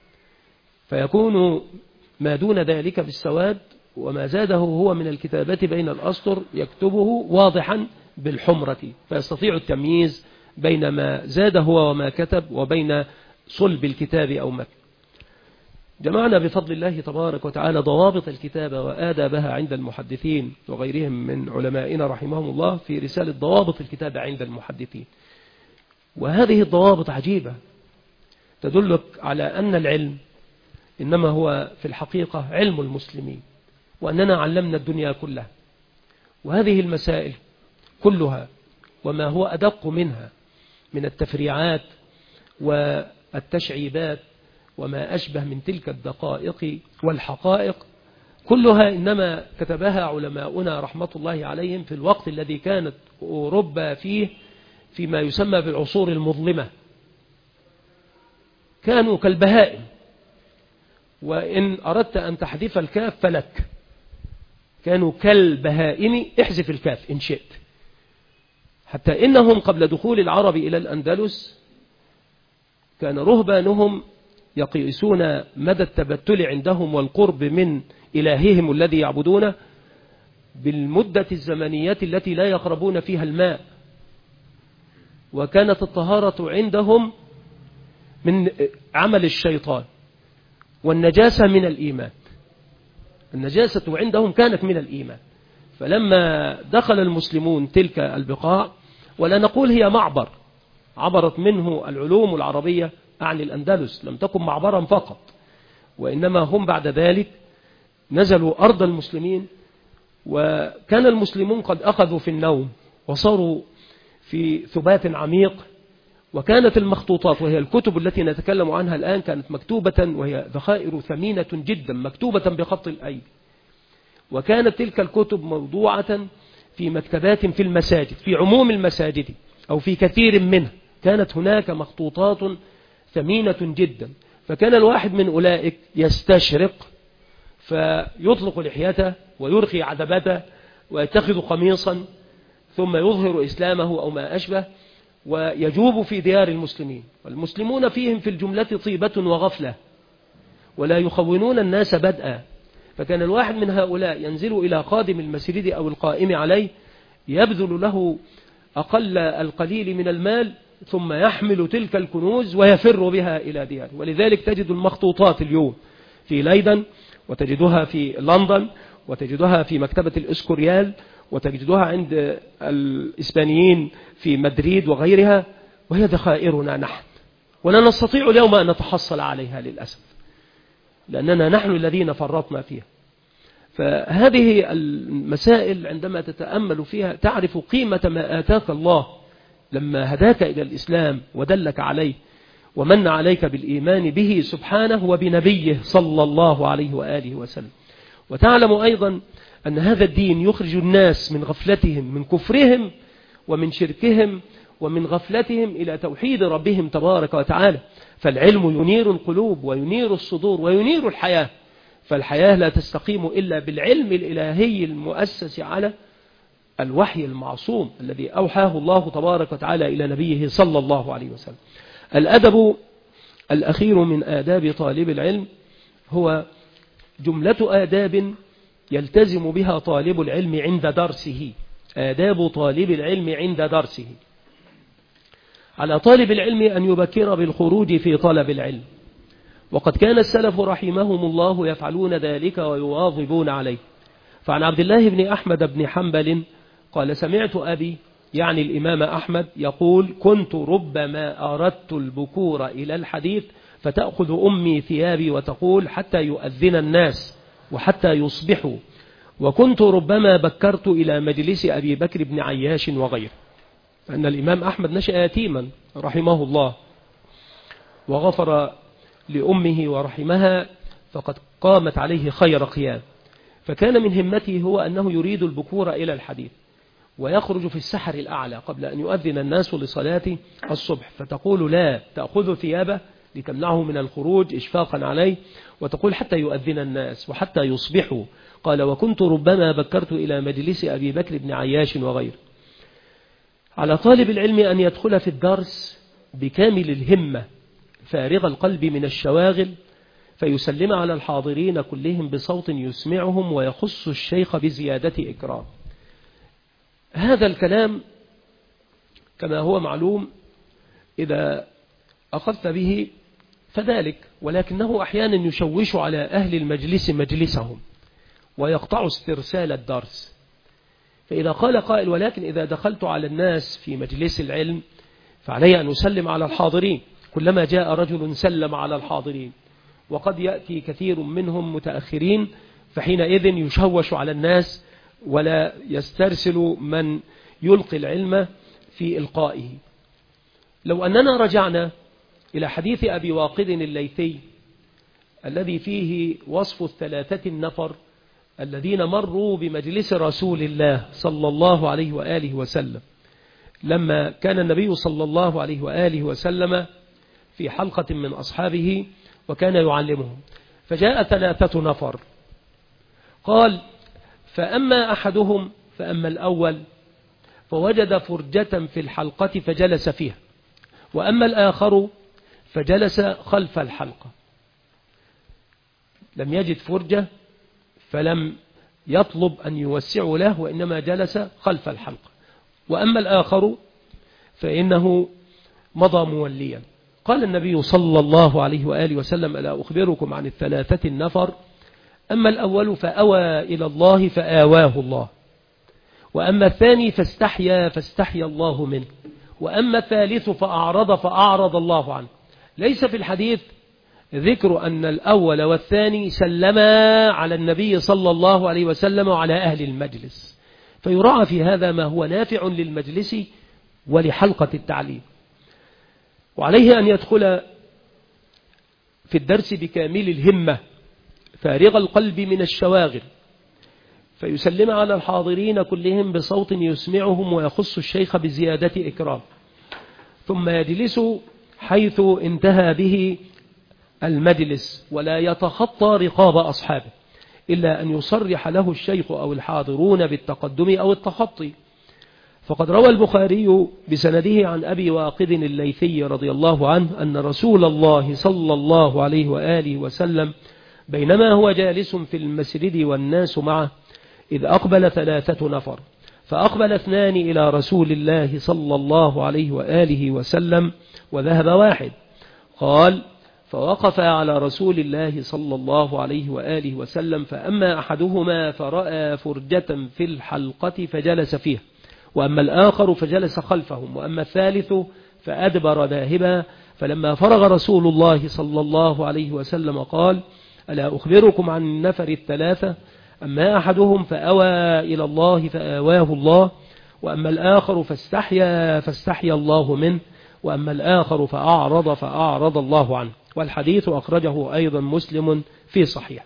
فيكون ما دون ذلك بالسواد، وما زاده هو من الكتابة بين الأسطر يكتبه واضحا بالحمرة، فيستطيع التمييز بين ما زاد هو وما كتب وبين صلب الكتاب أو متن. جمعنا بفضل الله تبارك وتعالى ضوابط الكتابة وآدابها عند المحدثين وغيرهم من علمائنا رحمهم الله في رسالة ضوابط الكتابة عند المحدثين. وهذه الضوابط عجيبة تدلك على أن العلم إنما هو في الحقيقة علم المسلمين، وأننا علمنا الدنيا كلها، وهذه المسائل كلها وما هو أدق منها من التفريعات والتشعيبات وما أشبه من تلك الدقائق والحقائق كلها إنما كتبها علماؤنا رحمة الله عليهم في الوقت الذي كانت أوروبا فيه فيما يسمى بالعصور المظلمة. كانوا كالبهائم، وإن أردت أن تحذف الكاف فلك، كانوا كالبهائم، احذف الكاف إن شئت. حتى إنهم قبل دخول العرب إلى الأندلس كان رهبانهم يقيسون مدى التبتل عندهم والقرب من إلههم الذي يعبدونه بالمدة الزمنية التي لا يقربون فيها الماء، وكانت الطهارة عندهم من عمل الشيطان، والنجاسة من الإيمان. النجاسة عندهم كانت من الإيمان. فلما دخل المسلمون تلك البقاع، ولا نقول هي معبر عبرت منه العلوم العربية عن الأندلس، لم تكن معبرا فقط، وإنما هم بعد ذلك نزلوا أرض المسلمين، وكان المسلمون قد أخذوا في النوم وصاروا في ثبات عميق. وكانت المخطوطات وهي الكتب التي نتكلم عنها الآن كانت مكتوبة، وهي ذخائر ثمينة جدا مكتوبة بخط الأيدي، وكانت تلك الكتب موضوعة في مكتبات في المساجد، في عموم المساجد أو في كثير منها كانت هناك مخطوطات ثمينة جدا. فكان الواحد من أولئك يستشرق فيطلق لحيته ويرخي عذبته ويتخذ قميصا ثم يظهر إسلامه أو ما أشبه، ويجوب في ديار المسلمين، والمسلمون فيهم في الجملة طيبة وغفلة ولا يخونون الناس بدءا. فكان الواحد من هؤلاء ينزل إلى قادم المسجد أو القائم عليه يبذل له أقل القليل من المال، ثم يحمل تلك الكنوز ويفر بها إلى دياره. ولذلك تجد المخطوطات اليوم في ليدن، وتجدها في لندن، وتجدها في مكتبة الإسكوريال، وتجدها عند الإسبانيين في مدريد وغيرها، وهي ذخائرنا نحن، ولا نستطيع اليوم أن نتحصل عليها للأسف، لأننا نحن الذين فرطنا فيها. فهذه المسائل عندما تتأمل فيها تعرف قيمة ما آتاك الله لما هداك إلى الإسلام ودلك عليه ومن عليك بالإيمان به سبحانه وبنبيه صلى الله عليه وآله وسلم. وتعلم أيضا أن هذا الدين يخرج الناس من غفلتهم، من كفرهم ومن شركهم ومن غفلتهم إلى توحيد ربهم تبارك وتعالى. فالعلم ينير القلوب وينير الصدور وينير الحياة، فالحياة لا تستقيم إلا بالعلم الإلهي المؤسس على الوحي المعصوم الذي أوحاه الله تبارك وتعالى إلى نبيه صلى الله عليه وسلم. الأدب الأخير من آداب طالب العلم هو جملة آداب يلتزم بها طالب العلم عند درسه. آداب طالب العلم عند درسه: على طالب العلم أن يبكر بالخروج في طلب العلم، وقد كان السلف رحمهم الله يفعلون ذلك ويواظبون عليه. فعن عبد الله بن أحمد بن حنبل قال: سمعت أبي، يعني الإمام أحمد، يقول: كنت ربما أردت البكور إلى الحديث فتأخذ أمي ثيابي وتقول حتى يؤذن الناس وحتى يصبحوا، وكنت ربما بكرت إلى مجلس أبي بكر بن عياش وغيره. فأن الإمام أحمد نشأ يتيما رحمه الله، وغفر لأمه ورحمها، فقد قامت عليه خير قيام. فكان من همته هو أنه يريد البكور إلى الحديث، ويخرج في السحر الأعلى قبل أن يؤذن الناس لصلاة الصبح، فتقول لا، تأخذ ثيابه لتمنعه من الخروج إشفاقا عليه، وتقول حتى يؤذن الناس وحتى يصبحوا. قال: وكنت ربما بكرت إلى مجلس أبي بكر بن عياش وغيره. على طالب العلم أن يدخل في الدرس بكامل الهمة فارغ القلب من الشواغل، فيسلم على الحاضرين كلهم بصوت يسمعهم، ويخص الشيخ بزيادة إكرام. هذا الكلام كما هو معلوم إذا أخذت به فذلك، ولكنه أحيانا يشوش على أهل المجلس مجلسهم ويقطع استرسال الدرس. فإذا قال قائل: ولكن إذا دخلت على الناس في مجلس العلم فعلي أن أسلم على الحاضرين، كلما جاء رجل سلم على الحاضرين، وقد يأتي كثير منهم متأخرين، فحينئذ يشوش على الناس ولا يسترسل من يلقي العلم في إلقائه. لو أننا رجعنا إلى حديث أبي واقد الليثي الذي فيه وصف الثلاثة النفر الذين مروا بمجلس رسول الله صلى الله عليه وآله وسلم، لما كان النبي صلى الله عليه وآله وسلم في حلقة من أصحابه وكان يعلمهم، فجاء ثلاثة نفر. قال: فأما أحدهم، فأما الأول فوجد فرجة في الحلقة فجلس فيها، وأما الآخر فجلس خلف الحلقة، لم يجد فرجة فلم يطلب أن يوسعوا له، وإنما جلس خلف الحلقة. وأما الآخر فإنه مضى موليا. قال النبي صلى الله عليه وآله وسلم: ألا أخبركم عن الثلاثة النفر؟ أما الأول فأوى إلى الله فآواه الله، وأما الثاني فاستحيا فاستحيا الله منه، وأما الثالث فأعرض فأعرض الله عنه. ليس في الحديث ذكر أن الأول والثاني سلما على النبي صلى الله عليه وسلم وعلى أهل المجلس، فيراعى في هذا ما هو نافع للمجلس ولحلقة التعليم. وعليه أن يدخل في الدرس بكامل الهمة فارغ القلب من الشواغل، فيسلم على الحاضرين كلهم بصوت يسمعهم، ويخص الشيخ بزيادة إكرام، ثم يجلس حيث انتهى به المجلس، ولا يتخطى رقاب أصحابه إلا أن يصرح له الشيخ أو الحاضرون بالتقدم أو التخطي. فقد روى البخاري بسنده عن أبي واقد الليثي رضي الله عنه أن رسول الله صلى الله عليه وآله وسلم بينما هو جالس في المسجد والناس معه إذ أقبل ثلاثة نفر، فأقبل اثنان إلى رسول الله صلى الله عليه وآله وسلم وذهب واحد. قال: فوقف على رسول الله صلى الله عليه وآله وسلم، فأما أحدهما فرأى فرجة في الحلقة فجلس فيها، وأما الآخر فجلس خلفهم، وأما الثالث فأدبر ذاهبا. فلما فرغ رسول الله صلى الله عليه وسلم قال: ألا أخبركم عن النفر الثلاثة؟ أما أحدهم فأوى إلى الله فآواه الله، وأما الآخر فاستحيا فاستحيا الله منه، وأما الآخر فأعرض فأعرض الله عنه. والحديث أخرجه أيضا مسلم في صحيح.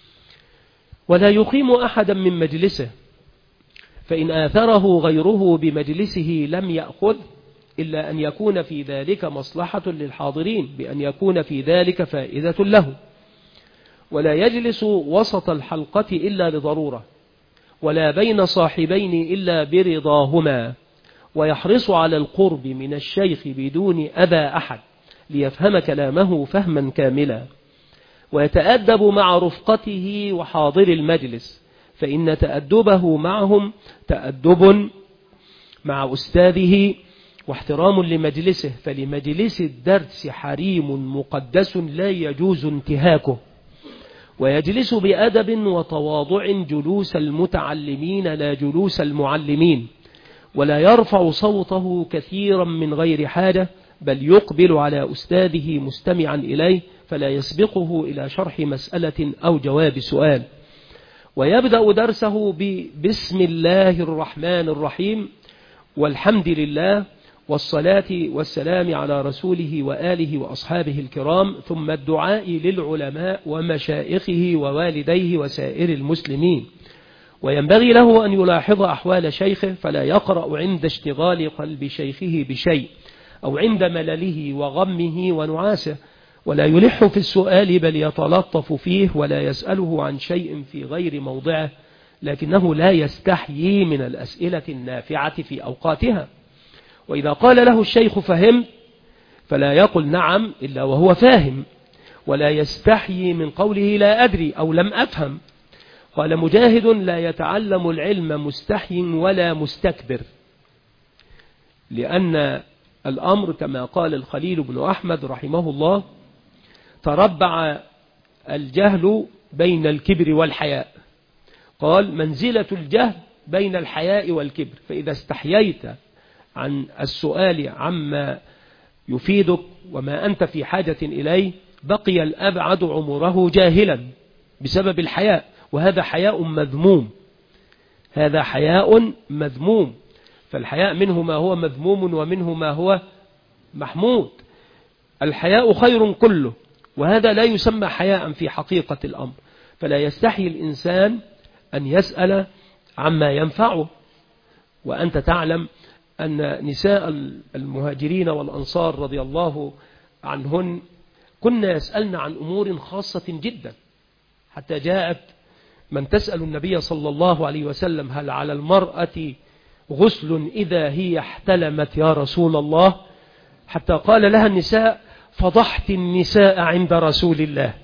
ولا يقيم أحدا من مجلسه، فإن آثره غيره بمجلسه لم يأخذ، إلا أن يكون في ذلك مصلحة للحاضرين بأن يكون في ذلك فائدة له. ولا يجلس وسط الحلقة إلا لضرورة، ولا بين صاحبين إلا برضاهما، ويحرص على القرب من الشيخ بدون أذى أحد، ليفهم كلامه فهما كاملا، ويتأدب مع رفقته وحاضر المجلس، فإن تأدبه معهم تأدب مع أستاذه واحترام لمجلسه، فلمجلس الدرس حريم مقدس لا يجوز انتهاكه، ويجلس بأدب وتواضع جلوس المتعلمين لا جلوس المعلمين، ولا يرفع صوته كثيرا من غير حاجة، بل يقبل على أستاذه مستمعا إليه، فلا يسبقه إلى شرح مسألة أو جواب سؤال. ويبدأ درسه بسم الله الرحمن الرحيم والحمد لله والصلاة والسلام على رسوله وآله وأصحابه الكرام، ثم الدعاء للعلماء ومشائخه ووالديه وسائر المسلمين. وينبغي له أن يلاحظ أحوال شيخه، فلا يقرأ عند اشتغال قلب شيخه بشيء أو عند ملله وغمه ونعاسه، ولا يلح في السؤال بل يتلطف فيه، ولا يسأله عن شيء في غير موضعه، لكنه لا يستحيي من الأسئلة النافعة في أوقاتها. وإذا قال له الشيخ فهم فلا يقل نعم إلا وهو فاهم، ولا يستحيي من قوله لا أدري أو لم أفهم. قال مجاهد لا يتعلم العلم مستحي ولا مستكبر، لأن الأمر كما قال الخليل بن أحمد رحمه الله تربع الجهل بين الكبر والحياء. قال منزلة الجهل بين الحياء والكبر، فإذا استحييت عن السؤال عما يفيدك وما أنت في حاجة إليه بقي الأبعد عمره جاهلا بسبب الحياء، وهذا حياء مذموم، هذا حياء مذموم. فالحياء منه ما هو مذموم ومنه ما هو محمود. الحياء خير كله، وهذا لا يسمى حياء في حقيقة الأمر. فلا يستحي الإنسان أن يسأل عما ينفعه. وأنت تعلم أن نساء المهاجرين والأنصار رضي الله عنهن كنا يسألن عن أمور خاصة جدا، حتى جاءت من تسأل النبي صلى الله عليه وسلم هل على المرأة غسل إذا هي احتلمت يا رسول الله؟ حتى قال لها النساء فضحت النساء عند رسول الله.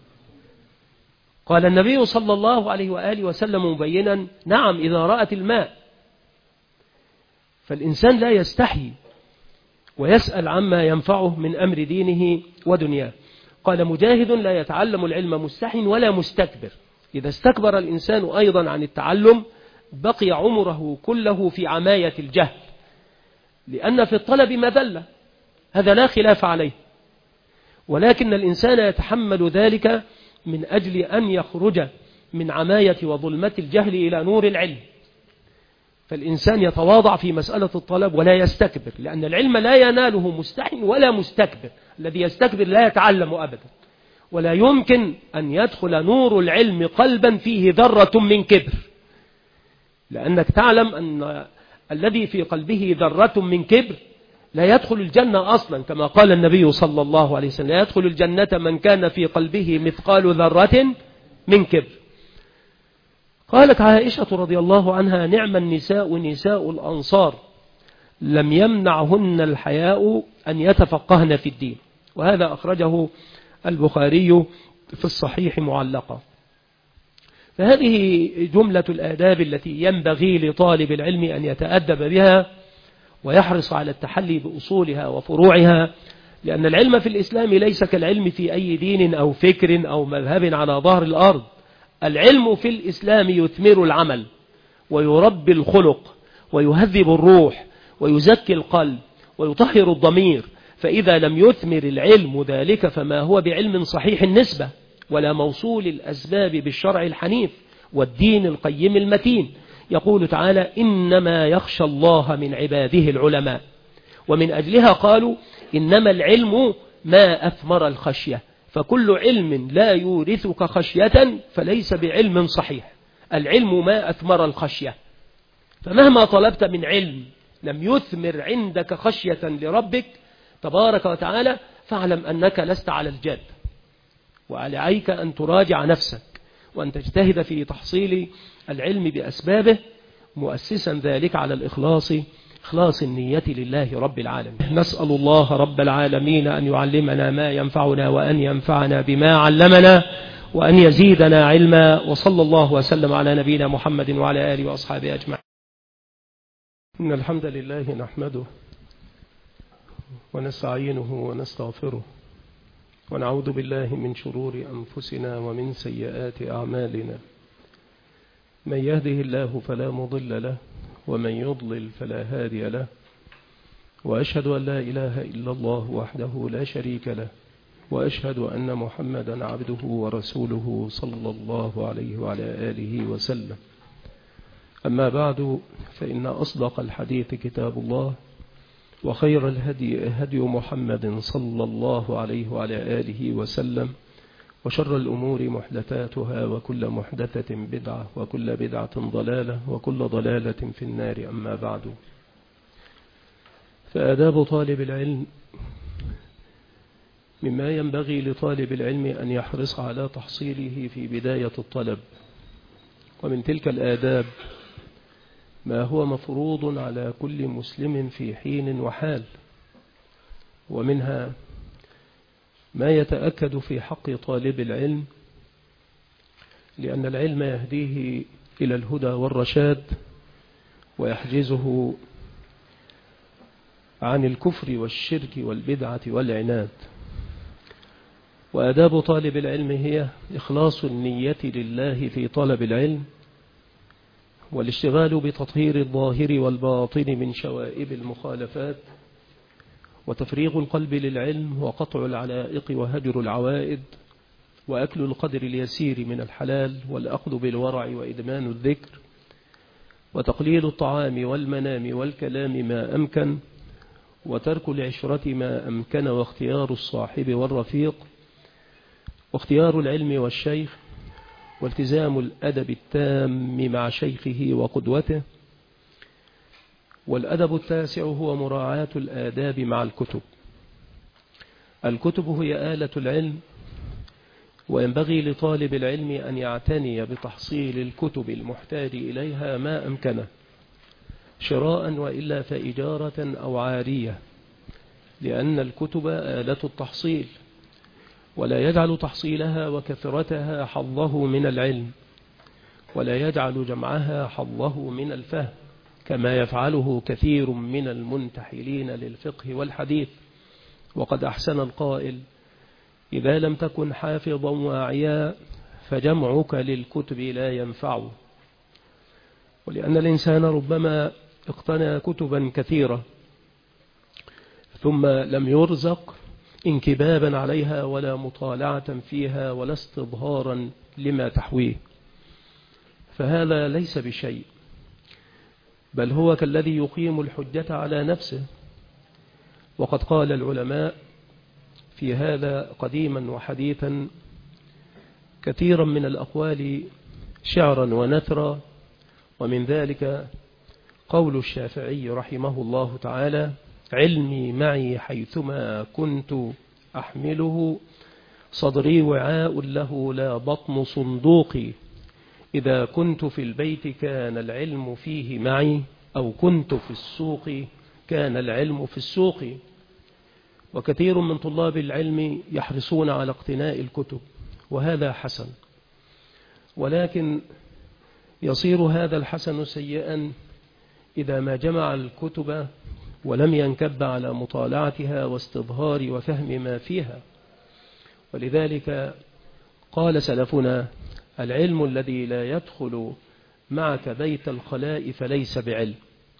قال النبي صلى الله عليه وآله وسلم مبينا نعم إذا رأت الماء. فالإنسان لا يستحي ويسأل عما ينفعه من أمر دينه ودنياه. قال مجاهد لا يتعلم العلم مستحي ولا مستكبر. إذا استكبر الإنسان أيضا عن التعلم بقي عمره كله في عماية الجهل، لأن في الطلب مذلة، هذا لا خلاف عليه، ولكن الإنسان يتحمل ذلك من أجل أن يخرج من عماية وظلمة الجهل إلى نور العلم. فالإنسان يتواضع في مسألة الطلب ولا يستكبر، لأن العلم لا يناله مستحي ولا مستكبر. الذي يستكبر لا يتعلم أبدا، ولا يمكن أن يدخل نور العلم قلبا فيه ذرة من كبر، لأنك تعلم أن الذي في قلبه ذرة من كبر لا يدخل الجنة أصلا، كما قال النبي صلى الله عليه وسلم لا يدخل الجنة من كان في قلبه مثقال ذرة من كبر. قالت عائشة رضي الله عنها نعم النساء نساء الأنصار لم يمنعهن الحياء أن يتفقهن في الدين. وهذا أخرجه البخاري في الصحيح معلقة. فهذه جملة الآداب التي ينبغي لطالب العلم أن يتأدب بها ويحرص على التحلي بأصولها وفروعها، لأن العلم في الإسلام ليس كالعلم في أي دين أو فكر أو مذهب على ظهر الأرض. العلم في الإسلام يثمر العمل ويربي الخلق ويهذب الروح ويزكي القلب ويطهر الضمير. فإذا لم يثمر العلم ذلك فما هو بعلم صحيح النسبة ولا موصول الأسباب بالشرع الحنيف والدين القيم المتين. يقول تعالى إنما يخشى الله من عباده العلماء، ومن أجلها قالوا إنما العلم ما أثمر الخشية، فكل علم لا يورثك خشية فليس بعلم صحيح. العلم ما أثمر الخشية، فمهما طلبت من علم لم يثمر عندك خشية لربك تبارك وتعالى فاعلم أنك لست على الجاد، وعليك أن تراجع نفسك وأن تجتهد في تحصيل العلم بأسبابه، مؤسسا ذلك على الإخلاص إخلاص النية لله رب العالمين. نسأل الله رب العالمين أن يعلمنا ما ينفعنا وأن ينفعنا بما علمنا وأن يزيدنا علما. وصلى الله وسلم على نبينا محمد وعلى آله وأصحابه أجمعين. إن الحمد لله نحمده ونستعينه ونستغفره ونعوذ بالله من شرور أنفسنا ومن سيئات أعمالنا. من يهده الله فلا مضل له ومن يضلل فلا هادي له، وأشهد أن لا إله إلا الله وحده لا شريك له، وأشهد أن محمدا عبده ورسوله صلى الله عليه وعلى آله وسلم. أما بعد، فإن أصدق الحديث كتاب الله، وخير الهدي هدي محمد صلى الله عليه وعلى آله وسلم، وشر الأمور محدثاتها وكل محدثة بدعة وكل بدعة ضلالة وكل ضلالة في النار. أما بعد، فآداب طالب العلم مما ينبغي لطالب العلم أن يحرص على تحصيله في بداية الطلب. ومن تلك الآداب ما هو مفروض على كل مسلم في حين وحال، ومنها ما يتأكد في حق طالب العلم، لأن العلم يهديه إلى الهدى والرشاد ويحجزه عن الكفر والشرك والبدعة والعناد. وآداب طالب العلم هي إخلاص النية لله في طلب العلم، والاشتغال بتطهير الظاهر والباطن من شوائب المخالفات، وتفريغ القلب للعلم، وقطع العلائق وهجر العوائد، وأكل القدر اليسير من الحلال، والأخذ بالورع وإدمان الذكر، وتقليل الطعام والمنام والكلام ما أمكن، وترك العشرة ما أمكن، واختيار الصاحب والرفيق، واختيار العلم والشيخ، والتزام الأدب التام مع شيخه وقدوته. والأدب التاسع هو مراعاة الآداب مع الكتب. الكتب هي آلة العلم، وينبغي لطالب العلم أن يعتني بتحصيل الكتب المحتاج إليها ما أمكنه، شراء وإلا فإجارة أو عارية، لأن الكتب آلة التحصيل، ولا يجعل تحصيلها وكثرتها حظه من العلم، ولا يجعل جمعها حظه من الفهم، كما يفعله كثير من المنتحلين للفقه والحديث. وقد أحسن القائل: إذا لم تكن حافظا واعيا فجمعك للكتب لا ينفع. ولأن الإنسان ربما اقتنى كتبا كثيرة ثم لم يرزق انكبابا عليها ولا مطالعة فيها ولا استظهارا لما تحويه، فهذا ليس بشيء، بل هو كالذي يقيم الحجة على نفسه. وقد قال العلماء في هذا قديما وحديثا كثيرا من الأقوال شعرا ونثرا، ومن ذلك قول الشافعي رحمه الله تعالى: علمي معي حيثما كنت أحمله، صدري وعاء له لا بطن صندوقي، إذا كنت في البيت كان العلم فيه معي، أو كنت في السوق كان العلم في السوق. وكثير من طلاب العلم يحرصون على اقتناء الكتب، وهذا حسن، ولكن يصير هذا الحسن سيئا إذا ما جمع الكتب ولم ينكب على مطالعتها واستظهار وفهم ما فيها. ولذلك قال سلفنا: العلم الذي لا يدخل معك بيت الخلاء فليس بعلم،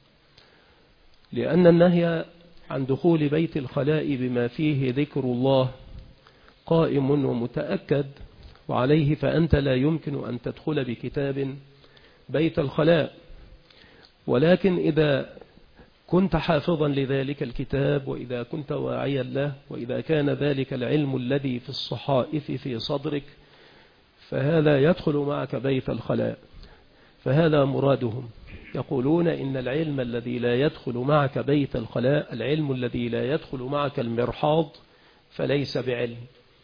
لأن النهي عن دخول بيت الخلاء بما فيه ذكر الله قائم ومتأكد، وعليه فأنت لا يمكن أن تدخل بكتاب بيت الخلاء. ولكن إذا كنت حافظا لذلك الكتاب، وإذا كنت واعيا له، وإذا كان ذلك العلم الذي في الصحائف في صدرك، فهذا يدخل معك بيت الخلاء. فهذا مرادهم، يقولون إن العلم الذي لا يدخل معك بيت الخلاء، العلم الذي لا يدخل معك المرحاض، فليس بعلم.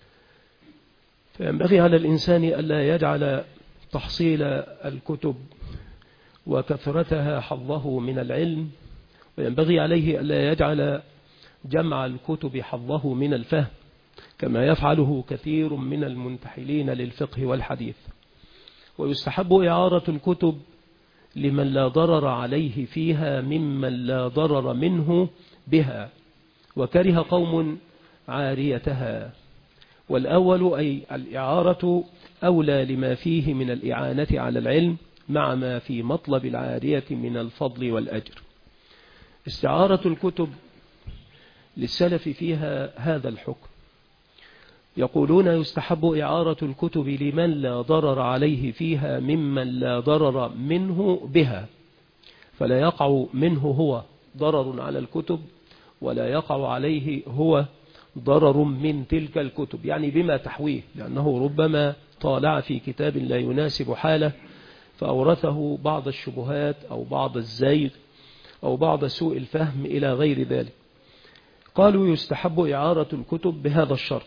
فينبغي على الإنسان ألا يجعل تحصيل الكتب وكثرتها حظه من العلم، وينبغي عليه ألا يجعل جمع الكتب حظه من الفهم كما يفعله كثير من المنتحلين للفقه والحديث. ويستحب إعارة الكتب لمن لا ضرر عليه فيها ممن لا ضرر منه بها، وكره قوم عاريتها. والأول أي الإعارة أولى لما فيه من الإعانة على العلم مع ما في مطلب العارية من الفضل والأجر. استعارة الكتب للسلف فيها هذا الحكم. يقولون يستحب إعارة الكتب لمن لا ضرر عليه فيها ممن لا ضرر منه بها، فلا يقع منه هو ضرر على الكتب ولا يقع عليه هو ضرر من تلك الكتب، يعني بما تحويه، لأنه ربما طالع في كتاب لا يناسب حاله فأورثه بعض الشبهات أو بعض الزيغ أو بعض سوء الفهم إلى غير ذلك. قالوا يستحب إعارة الكتب بهذا الشرط.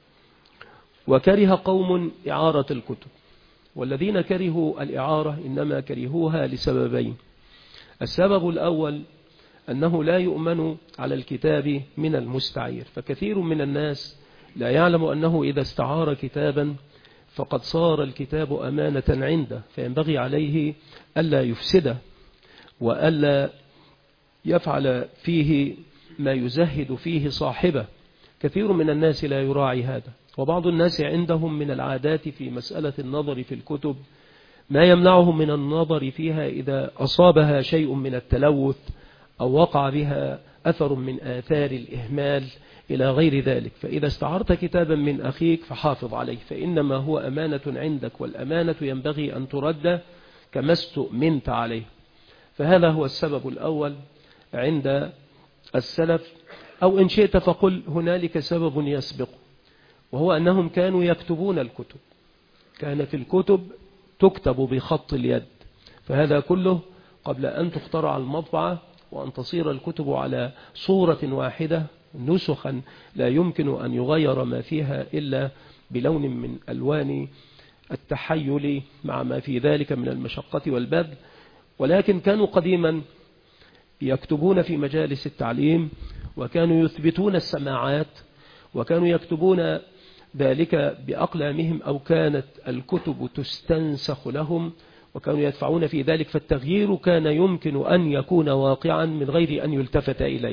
وكره قوم إعارة الكتب، والذين كرهوا الإعارة إنما كرهوها لسببين. السبب الأول أنه لا يؤمن على الكتاب من المستعير، فكثير من الناس لا يعلم أنه إذا استعار كتابا فقد صار الكتاب أمانة عنده، فينبغي عليه ألا يفسده وألا يفعل فيه ما يزهد فيه صاحبه. كثير من الناس لا يراعي هذا، وبعض الناس عندهم من العادات في مسألة النظر في الكتب ما يمنعهم من النظر فيها إذا أصابها شيء من التلوث أو وقع بها أثر من آثار الإهمال إلى غير ذلك. فإذا استعرت كتابا من أخيك فحافظ عليه، فإنما هو أمانة عندك، والأمانة ينبغي أن ترد كما استؤمنت عليه. فهذا هو السبب الأول عند السلف، أو إن شئت فقل هنالك سبب يسبق، وهو أنهم كانوا يكتبون الكتب، كانت الكتب تكتب بخط اليد، فهذا كله قبل أن تخترع المطبعة وأن تصير الكتب على صورة واحدة نسخا لا يمكن أن يغير ما فيها إلا بلون من ألوان التحيل مع ما في ذلك من المشقة والبذل. ولكن كانوا قديما يكتبون في مجالس التعليم، وكانوا يثبتون السماعات، وكانوا يكتبون ذلك بأقلامهم، أو كانت الكتب تستنسخ لهم وكانوا يدفعون في ذلك، فالتغيير كان يمكن أن يكون واقعا من غير أن يلتفت إليه.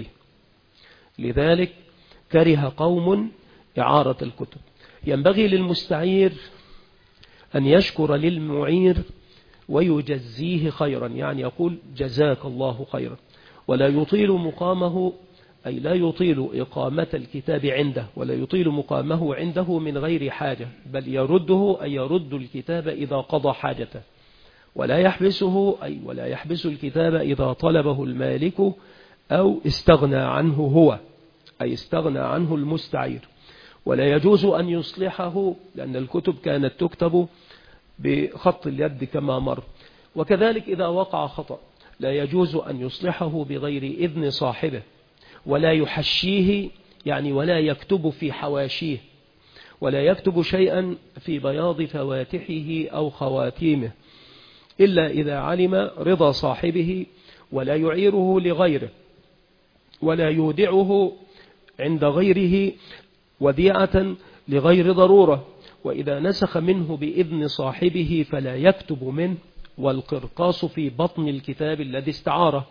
لذلك كره قوم إعارة الكتب. ينبغي للمستعير أن يشكر للمعير ويجزيه خيرا، يعني يقول جزاك الله خيرا، ولا يطيل مقامه، أي لا يطيل إقامة الكتاب عنده ولا يطيل مقامه عنده من غير حاجة، بل يرده، أي يرد الكتاب إذا قضى حاجته، ولا يحبسه، أي ولا يحبس الكتاب إذا طلبه المالك أو استغنى عنه هو، أي استغنى عنه المستعير. ولا يجوز أن يصلحه، لأن الكتب كانت تكتب بخط اليد كما مر. وكذلك إذا وقع خطأ لا يجوز أن يصلحه بغير إذن صاحبه، ولا يحشيه، يعني ولا يكتب في حواشيه، ولا يكتب شيئا في بياض فواتحه أو خواتيمه إلا إذا علم رضا صاحبه، ولا يعيره لغيره، ولا يودعه عند غيره وديعة لغير ضرورة. وإذا نسخ منه بإذن صاحبه فلا يكتب منه، والقرقاص في بطن الكتاب الذي استعاره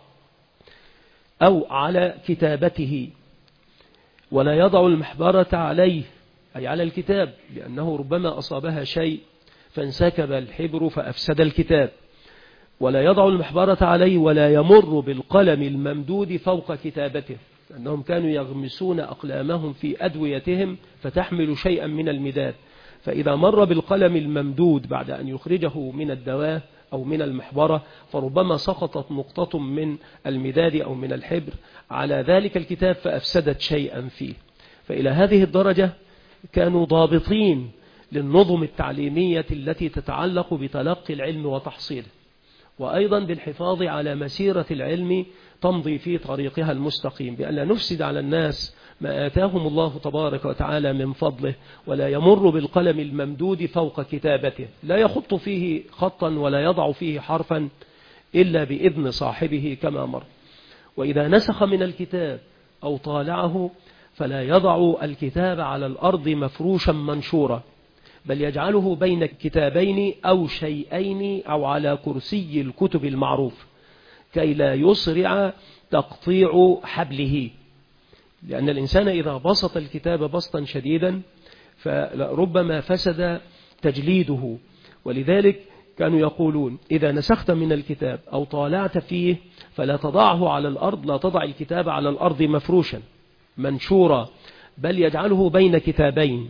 أو على كتابته، ولا يضع المحبرة عليه، أي على الكتاب، لأنه ربما أصابها شيء فانسكب الحبر فأفسد الكتاب. ولا يضع المحبرة عليه، ولا يمر بالقلم الممدود فوق كتابته، لأنهم كانوا يغمسون أقلامهم في أدويتهم فتحمل شيئا من المداد، فإذا مر بالقلم الممدود بعد أن يخرجه من الدواء أو من المحبرة فربما سقطت نقطة من المداد أو من الحبر على ذلك الكتاب فأفسدت شيئا فيه. فإلى هذه الدرجة كانوا ضابطين للنظم التعليمية التي تتعلق بتلقي العلم وتحصيله، وأيضا بالحفاظ على مسيرة العلم تمضي في طريقها المستقيم، بأن لا نفسد على الناس ما آتاهم الله تبارك وتعالى من فضله، ولا يمر بالقلم الممدود فوق كتابته، لا يخط فيه خطا ولا يضع فيه حرفا إلا بإذن صاحبه كما مر. وإذا نسخ من الكتاب أو طالعه فلا يضع الكتاب على الأرض مفروشا منشورا، بل يجعله بين كتابين أو شيئين أو على كرسي الكتب المعروف كي لا يسرع تقطيع حبله، لأن الإنسان إذا بسط الكتاب بسطا شديدا فربما فسد تجليده. ولذلك كانوا يقولون إذا نسخت من الكتاب أو طالعت فيه فلا تضعه على الأرض، لا تضع الكتاب على الأرض مفروشا منشورا، بل يجعله بين كتابين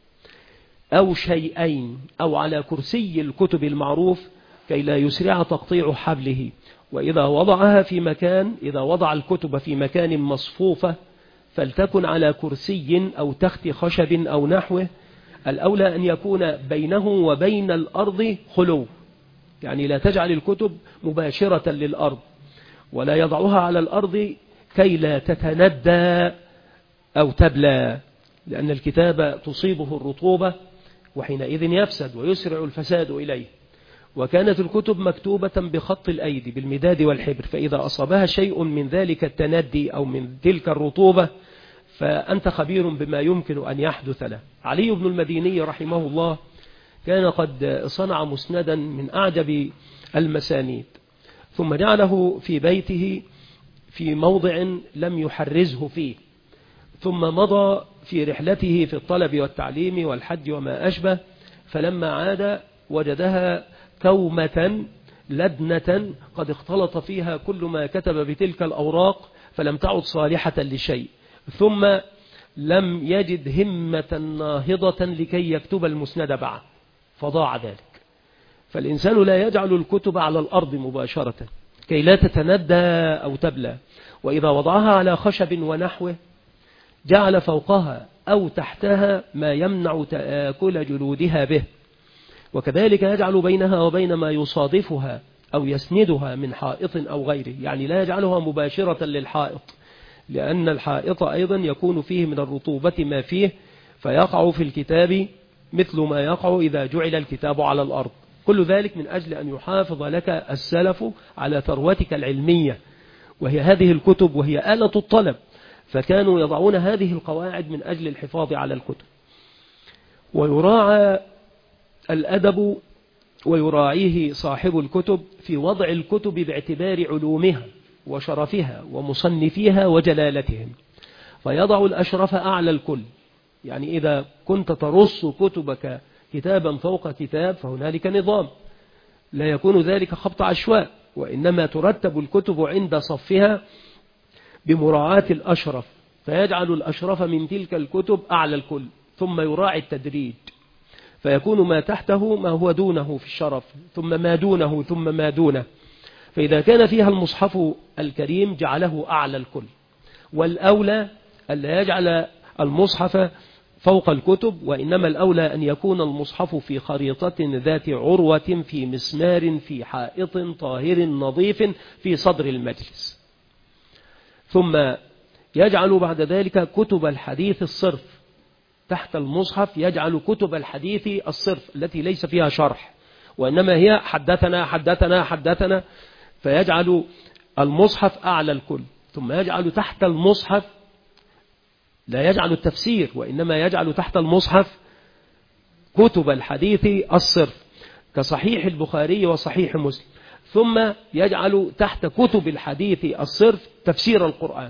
أو شيئين أو على كرسي الكتب المعروف كي لا يسرع تقطيع حبله. وإذا وضعها في مكان، إذا وضع الكتب في مكان مصفوفة فلتكن على كرسي أو تخت خشب أو نحوه، الأولى أن يكون بينه وبين الأرض خلو، يعني لا تجعل الكتب مباشرة للأرض، ولا يضعها على الأرض كي لا تتندى أو تبلى، لأن الكتاب تصيبه الرطوبة وحينئذ يفسد ويسرع الفساد إليه. وكانت الكتب مكتوبة بخط الأيدي بالمداد والحبر، فإذا أصابها شيء من ذلك التندي أو من تلك الرطوبة فأنت خبير بما يمكن أن يحدث له. علي بن المديني رحمه الله كان قد صنع مسندا من أعجب المسانيد، ثم جعله في بيته في موضع لم يحرزه فيه، ثم مضى في رحلته في الطلب والتعليم والحج وما أشبه، فلما عاد وجدها كومة لدنة قد اختلط فيها كل ما كتب بتلك الأوراق فلم تعد صالحة لشيء، ثم لم يجد همة ناهضة لكي يكتب المسند بعد فضاع ذلك. فالإنسان لا يجعل الكتب على الأرض مباشرة كي لا تتندى أو تبلى، وإذا وضعها على خشب ونحوه جعل فوقها أو تحتها ما يمنع تآكل جلودها به، وكذلك يجعل بينها وبين ما يصادفها أو يسندها من حائط أو غيره، يعني لا يجعلها مباشرة للحائط، لأن الحائط أيضا يكون فيه من الرطوبة ما فيه فيقع في الكتاب مثل ما يقع إذا جعل الكتاب على الأرض. كل ذلك من أجل أن يحافظ لك السلف على ثروتك العلمية، وهي هذه الكتب وهي آلة الطلب، فكانوا يضعون هذه القواعد من أجل الحفاظ على الكتب. ويراعى الأدب ويراعيه صاحب الكتب في وضع الكتب باعتبار علومها وشرفها ومصنفيها وجلالتهم، فيضع الأشرف أعلى الكل. يعني إذا كنت ترص كتبك كتابا فوق كتاب فهنالك نظام، لا يكون ذلك خبط عشواء، وإنما ترتب الكتب عند صفها بمراعاة الأشرف، فيجعل الأشرف من تلك الكتب أعلى الكل، ثم يراعي التدريج فيكون ما تحته ما هو دونه في الشرف، ثم ما دونه ثم ما دونه. فإذا كان فيها المصحف الكريم جعله أعلى الكل، والأولى ألا يجعل المصحف فوق الكتب، وإنما الأولى أن يكون المصحف في خريطة ذات عروة في مسمار في حائط طاهر نظيف في صدر المجلس. ثم يجعل بعد ذلك كتب الحديث الصرف تحت المصحف، يجعل كتب الحديث الصرف التي ليس فيها شرح وإنما هي حدثنا حدثنا حدثنا، فيجعل المصحف أعلى الكل. ثم يجعل تحت المصحف، لا يجعل التفسير وإنما يجعل تحت المصحف كتب الحديث الصرف كصحيح البخاري وصحيح مسلم. ثم يجعل تحت كتب الحديث الصرف تفسير القرآن،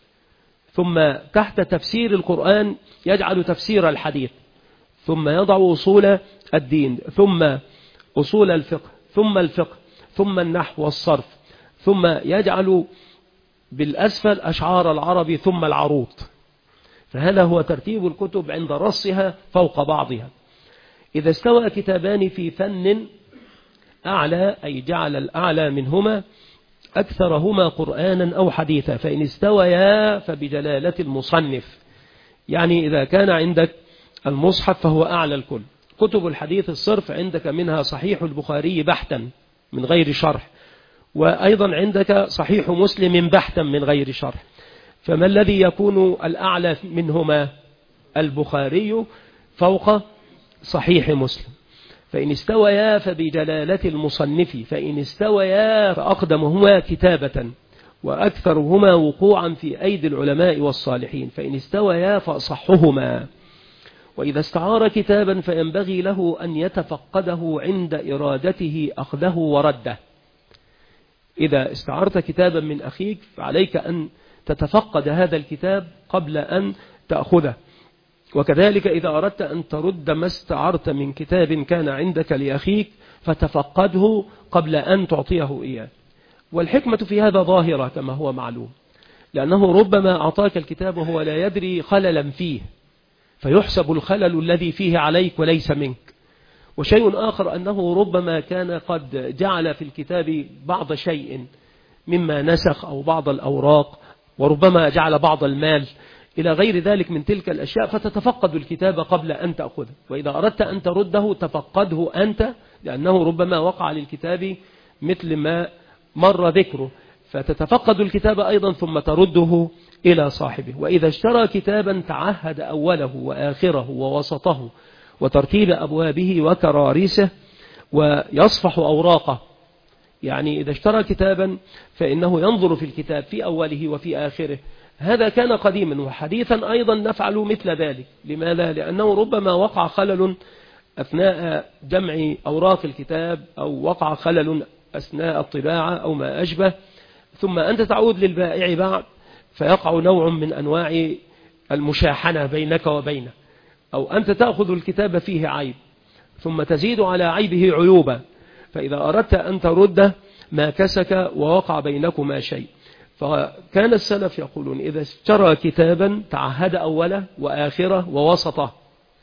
ثم تحت تفسير القرآن يجعل تفسير الحديث، ثم يضع أصول الدين، ثم أصول الفقه، ثم الفقه، ثم النحو والصرف، ثم يجعل بالأسفل أشعار العرب، ثم العروض. فهذا هو ترتيب الكتب عند رصها فوق بعضها. إذا استوى كتابان في فن أعلى، أي جعل الأعلى منهما أكثرهما قرآنا أو حديثا، فإن استويا فبجلالة المصنف، يعني إذا كان عندك المصحف فهو أعلى الكل. كتب الحديث الصرف عندك منها صحيح البخاري بحتا من غير شرح، وأيضا عندك صحيح مسلم بحتا من غير شرح، فما الذي يكون الأعلى منهما؟ البخاري فوق صحيح مسلم. فإن استويا فبجلالة المصنف، فإن استويا فأقدمهما كتابة وأكثرهما وقوعا في أيدي العلماء والصالحين، فإن استويا فأصحهما. وإذا استعار كتابا فينبغي له أن يتفقده عند إرادته أخذه ورده. إذا استعرت كتابا من أخيك فعليك أن تتفقد هذا الكتاب قبل أن تأخذه، وكذلك إذا أردت أن ترد ما استعرت من كتاب كان عندك لأخيك فتفقده قبل أن تعطيه إياه. والحكمة في هذا ظاهرة كما هو معلوم، لأنه ربما أعطاك الكتاب وهو لا يدري خللا فيه، فيحسب الخلل الذي فيه عليك وليس منك. وشيء آخر أنه ربما كان قد جعل في الكتاب بعض شيء مما نسخ أو بعض الأوراق، وربما جعل بعض المال إلى غير ذلك من تلك الأشياء، فتتفقد الكتاب قبل أن تأخذه. وإذا أردت أن ترده تفقده أنت، لأنه ربما وقع للكتاب مثل ما مر ذكره، فتتفقد الكتاب أيضا ثم ترده إلى صاحبه. وإذا اشترى كتابا تعهد أوله وآخره ووسطه وترتيب أبوابه وكراريسه ويصفح أوراقه. يعني إذا اشترى كتابا فإنه ينظر في الكتاب في أوله وفي آخره. هذا كان قديما، وحديثا أيضا نفعل مثل ذلك. لماذا؟ لأنه ربما وقع خلل أثناء جمع أوراق الكتاب، أو وقع خلل أثناء الطباعة أو ما أشبه، ثم أنت تعود للبائع بعد فيقع نوع من أنواع المشاحنة بينك وبينه، أو أنت تأخذ الكتاب فيه عيب ثم تزيد على عيبه عيوبا، فإذا أردت أن ترده ما كسك ووقع بينكما شيء. فكان السلف يقولون إذا اشترى كتابا تعهد أوله وآخره ووسطه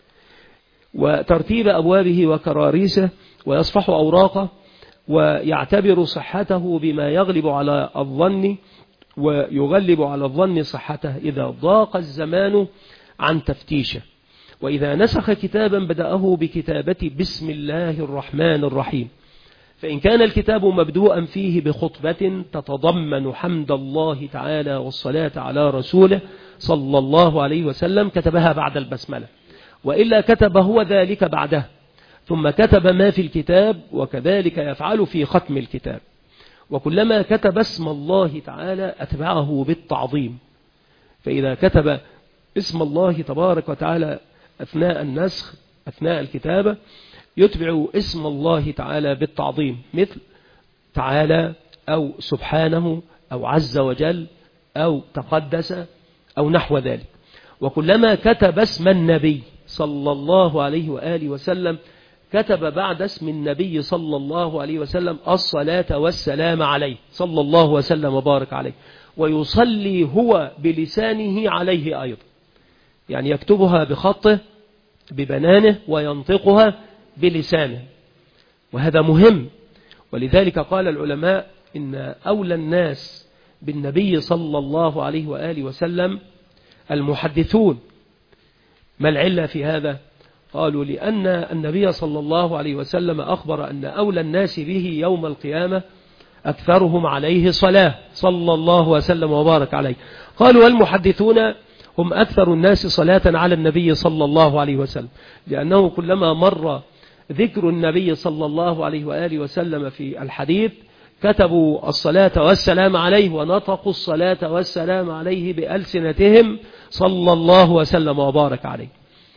وترتيب أبوابه وكراريسه ويصفح أوراقه، ويعتبر صحته بما يغلب على الظن ويغلب على الظن صحته إذا ضاق الزمان عن تفتيشه. وإذا نسخ كتابا بدأه بكتابة بسم الله الرحمن الرحيم، فإن كان الكتاب مبدوءا فيه بخطبة تتضمن حمد الله تعالى والصلاة على رسوله صلى الله عليه وسلم كتبها بعد البسملة، وإلا كتب هو ذلك بعده ثم كتب ما في الكتاب، وكذلك يفعل في ختم الكتاب. وكلما كتب اسم الله تعالى أتبعه بالتعظيم، فإذا كتب اسم الله تبارك وتعالى أثناء النسخ أثناء الكتابة يتبع اسم الله تعالى بالتعظيم، مثل تعالى أو سبحانه أو عز وجل أو تقدس أو نحو ذلك. وكلما كتب اسم النبي صلى الله عليه وآله وسلم كتب بعد اسم النبي صلى الله عليه وسلم الصلاة والسلام عليه صلى الله وسلم وبارك عليه، ويصلي هو بلسانه عليه أيضا، يعني يكتبها بخطه ببنانه وينطقها بلسانه، وهذا مهم. ولذلك قال العلماء إن أولى الناس بالنبي صلى الله عليه وآله وسلم المحدثون. ما العلة في هذا؟ قالوا لأن النبي صلى الله عليه وسلم أخبر أن أولى الناس به يوم القيامة أكثرهم عليه صلاة صلى الله وسلم وبارك عليه. قالوا والمحدثون هم أكثر الناس صلاة على النبي صلى الله عليه وسلم، لأنه كلما مر ذكر النبي صلى الله عليه وآله وسلم في الحديث كتبوا الصلاة والسلام عليه ونطقوا الصلاة والسلام عليه بألسنتهم صلى الله وسلم وبارك عليه.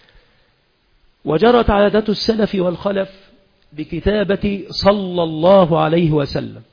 وجرت عادة السلف والخلف بكتابة صلى الله عليه وسلم،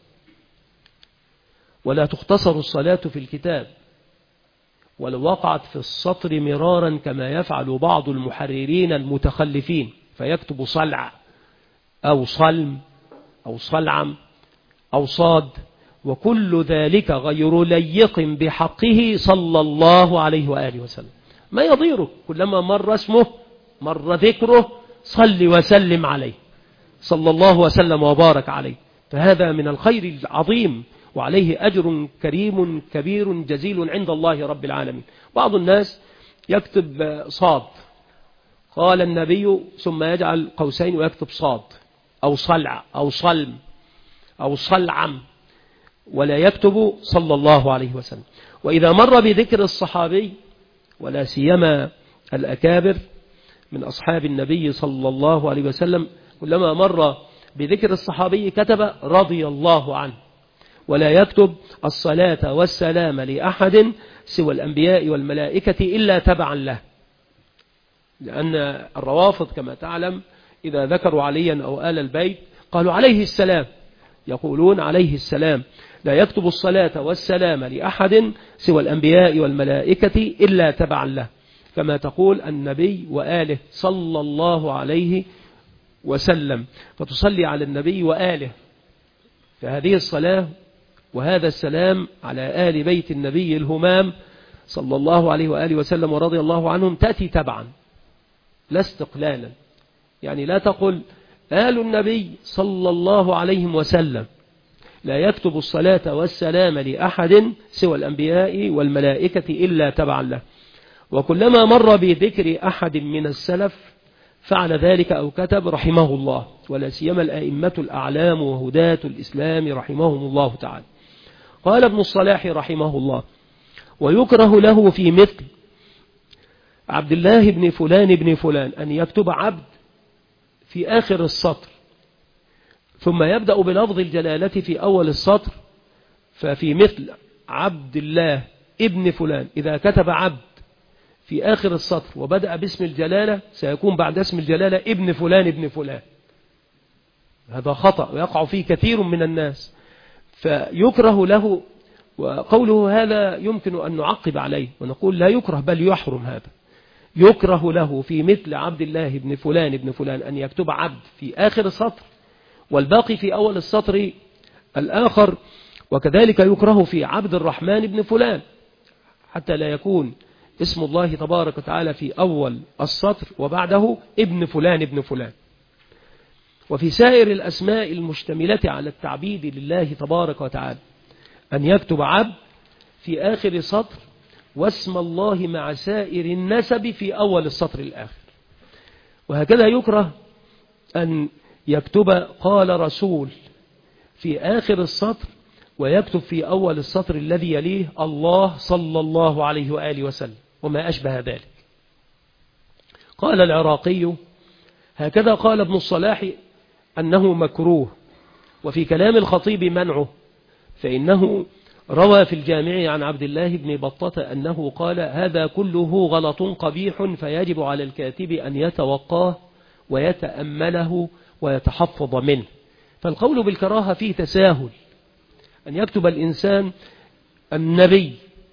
ولا تختصر الصلاة في الكتاب، ولو وقعت في السطر مرارا كما يفعل بعض المحررين المتخلفين، فيكتب صلع أو صلم أو صلعم أو صاد، وكل ذلك غير ليق بحقه صلى الله عليه وآله وسلم. ما يضيرك كلما مر اسمه مر ذكره صل وسلم عليه صلى الله وسلم وبارك عليه، فهذا من الخير العظيم وعليه أجر كريم كبير جزيل عند الله رب العالمين. بعض الناس يكتب صاد قال النبي ثم يجعل قوسين ويكتب صاد أو صلع أو صلم أو صلعم، ولا يكتب صلى الله عليه وسلم. وإذا مر بذكر الصحابي ولا سيما الأكابر من أصحاب النبي صلى الله عليه وسلم كلما مر بذكر الصحابي كتب رضي الله عنه، ولا يكتب الصلاة والسلام لأحد سوى الأنبياء والملائكة إلا تبعا له، لأن الروافض كما تعلم إذا ذكروا عليا أو آل البيت قالوا عليه السلام، يقولون عليه السلام، لا يكتب الصلاة والسلام لأحد سوى الأنبياء والملائكة إلا تبعا له، كما تقول النبي وآله صلى الله عليه وسلم، فتصلي على النبي وآله، فهذه الصلاة وهذا السلام على آل بيت النبي الهمام صلى الله عليه وآله وسلم ورضي الله عنهم تأتي تبعا لا استقلالا، يعني لا تقل آل النبي صلى الله عليه وسلم، لا يكتب الصلاة والسلام لأحد سوى الأنبياء والملائكة إلا تبعا له. وكلما مر بذكر أحد من السلف فعل ذلك أو كتب رحمه الله، ولا سيما الأئمة الأعلام وهداة الإسلام رحمهم الله تعالى. قال ابن الصلاح رحمه الله: ويكره له في مثل عبد الله بن فلان بن فلان أن يكتب عبد في آخر السطر ثم يبدأ بلفظ الجلالة في أول السطر، ففي مثل عبد الله ابن فلان إذا كتب عبد في آخر السطر وبدأ باسم الجلالة سيكون بعد اسم الجلالة ابن فلان ابن فلان، هذا خطأ ويقع فيه كثير من الناس، فيكره له. وقوله هذا يمكن أن نعقب عليه ونقول لا يكره بل يحرم، هذا يكره له في مثل عبد الله بن فلان ابن فلان أن يكتب عبد في آخر السطر والباقي في أول السطر الآخر، وكذلك يكره في عبد الرحمن بن فلان حتى لا يكون اسم الله تبارك وتعالى في أول السطر وبعده ابن فلان ابن فلان. وفي سائر الأسماء المشتملة على التعبيد لله تبارك وتعالى أن يكتب عبد في آخر سطر واسم الله مع سائر النسب في أول السطر الآخر. وهكذا يكره أن يكتب قال رسول في آخر السطر ويكتب في أول السطر الذي يليه الله صلى الله عليه وآله وسلم وما أشبه ذلك. قال العراقي: هكذا قال ابن الصلاح أنه مكروه، وفي كلام الخطيب منعه، فإنه روى في الجامع عن عبد الله بن بطة أنه قال: هذا كله غلط قبيح فيجب على الكاتب أن يتوقاه ويتأمله ويتحفظ منه. فالقول بالكراهة فيه تساهل، أن يكتب الإنسان النبي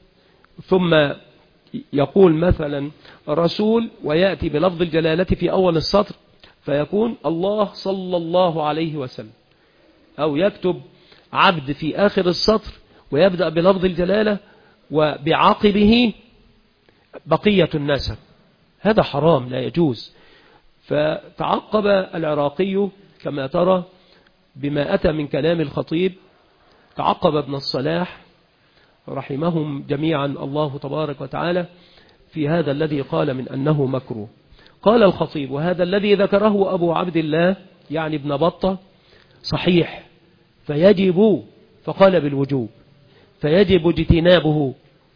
ثم يقول مثلا رسول ويأتي بلفظ الجلالة في أول السطر فيكون الله صلى الله عليه وسلم، أو يكتب عبد في آخر السطر ويبدأ بلفظ الجلالة وبعاقبه بقية النسب، هذا حرام لا يجوز. فتعقب العراقي كما ترى بما أتى من كلام الخطيب، تعقب ابن الصلاح رحمهم جميعا الله تبارك وتعالى في هذا الذي قال من أنه مكروه. قال الخطيب: وهذا الذي ذكره أبو عبد الله يعني ابن بطة صحيح، فيجب، فقال بالوجوب، فيجب اجتنابه،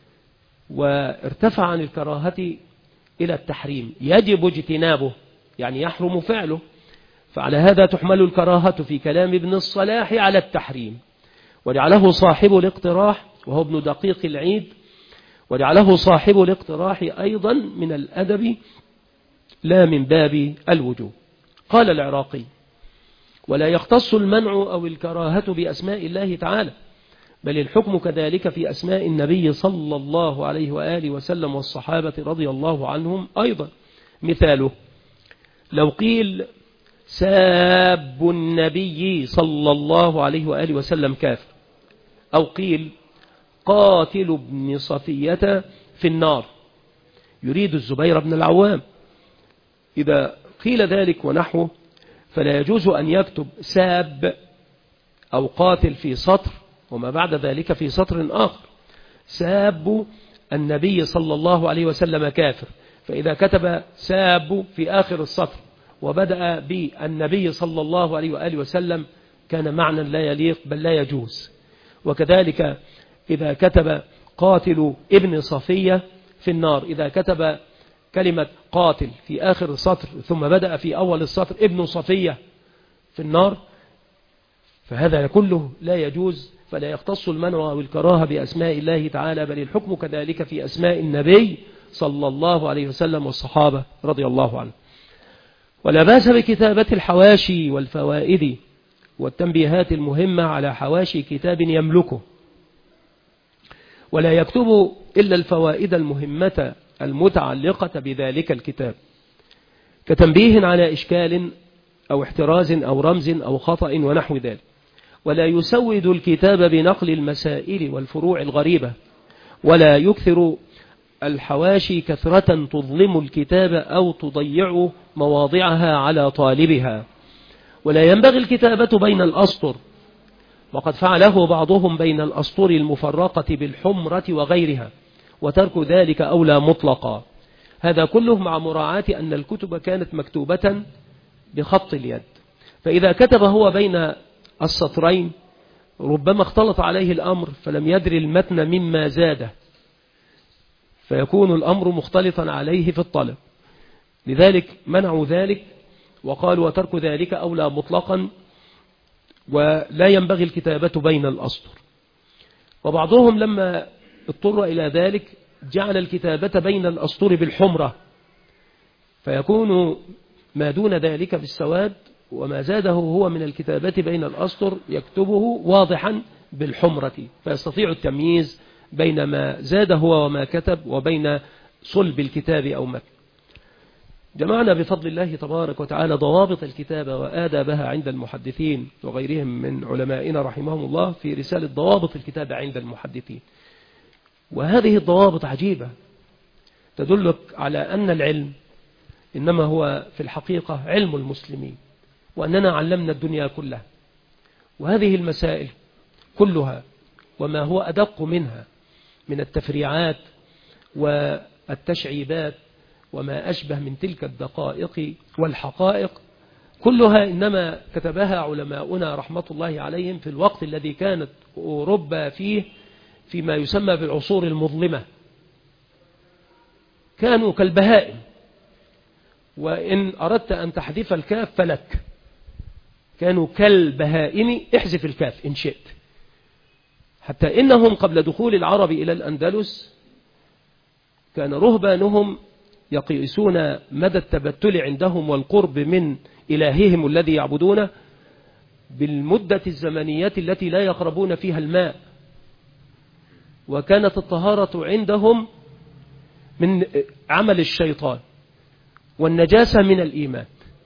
وارتفع عن الكراهة إلى التحريم، يجب اجتنابه يعني يحرم فعله، فعلى هذا تحمل الكراهة في كلام ابن الصلاح على التحريم. وجعله صاحب الاقتراح وهو ابن دقيق العيد، وجعله صاحب الاقتراح أيضا من الأدب لا من باب الوجوب. قال العراقي: ولا يختص المنع أو الكراهة بأسماء الله تعالى، بل الحكم كذلك في أسماء النبي صلى الله عليه وآله وسلم والصحابة رضي الله عنهم أيضا. مثاله: لو قيل ساب النبي صلى الله عليه وآله وسلم كافر، أو قيل قاتل ابن صفية في النار، يريد الزبير بن العوام، إذا قيل ذلك ونحوه فلا يجوز أن يكتب ساب أو قاتل في سطر وما بعد ذلك في سطر آخر. ساب النبي صلى الله عليه وسلم كافر، فإذا كتب ساب في آخر السطر وبدأ بالنبي صلى الله عليه وآله وسلم كان معنى لا يليق بل لا يجوز. وكذلك إذا كتب قاتل ابن صفية في النار، إذا كتب كلمة قاتل في آخر السطر ثم بدأ في أول السطر ابن صفية في النار، فهذا كله لا يجوز فلا يختص المنع والكراهة بأسماء الله تعالى، بل الحكم كذلك في أسماء النبي صلى الله عليه وسلم والصحابة رضي الله عنهم. ولا بأس بكتابة الحواشي والفوائد والتنبيهات المهمة على حواشي كتاب يملكه، ولا يكتب إلا الفوائد المهمة المتعلقة بذلك الكتاب، كتنبيه على إشكال أو احتراز أو رمز أو خطأ ونحو ذلك. ولا يسود الكتاب بنقل المسائل والفروع الغريبة، ولا يكثر الحواشي كثرة تظلم الكتاب أو تضيع مواضعها على طالبها. ولا ينبغي الكتابة بين الأسطر، وقد فعله بعضهم بين الأسطر المفرقة بالحمرة وغيرها، وترك ذلك أولى مطلقا. هذا كله مع مراعاة أن الكتب كانت مكتوبة بخط اليد، فإذا كتب هو بين السطرين ربما اختلط عليه الأمر فلم يدري المتن مما زاده، فيكون الأمر مختلطا عليه في الطلب. لذلك منعوا ذلك وقالوا وترك ذلك أولى مطلقا، ولا ينبغي الكتابة بين الأسطر. وبعضهم لما اضطر إلى ذلك جعل الكتابة بين الأسطر بالحمرة، فيكون ما دون ذلك بالسواد، وما زاده هو من الكتابة بين الأسطر يكتبه واضحا بالحمرة، فيستطيع التمييز بين ما زاد هو وما كتب وبين صلب الكتاب أو متن. جمعنا بفضل الله تبارك وتعالى ضوابط الكتابة وآدابها عند المحدثين وغيرهم من علمائنا رحمهم الله في رسالة ضوابط الكتابة عند المحدثين. وهذه الضوابط عجيبة تدلك على أن العلم إنما هو في الحقيقة علم المسلمين، وأننا علمنا الدنيا كلها، وهذه المسائل كلها وما هو أدق منها من التفريعات والتشعيبات وما أشبه من تلك الدقائق والحقائق كلها إنما كتبها علماؤنا رحمة الله عليهم في الوقت الذي كانت أوروبا فيه فيما يسمى بالعصور المظلمة. كانوا كالبهائم، وإن أردت أن تحذف الكاف فلك، كانوا كالبهائم، احذف الكاف إن شئت. حتى إنهم قبل دخول العرب إلى الأندلس كان رهبانهم يقيسون مدى التبتل عندهم والقرب من إلههم الذي يعبدونه بالمدة الزمنية التي لا يقربون فيها الماء. وكانت الطهارة عندهم من عمل الشيطان، والنجاسة من الإيمان.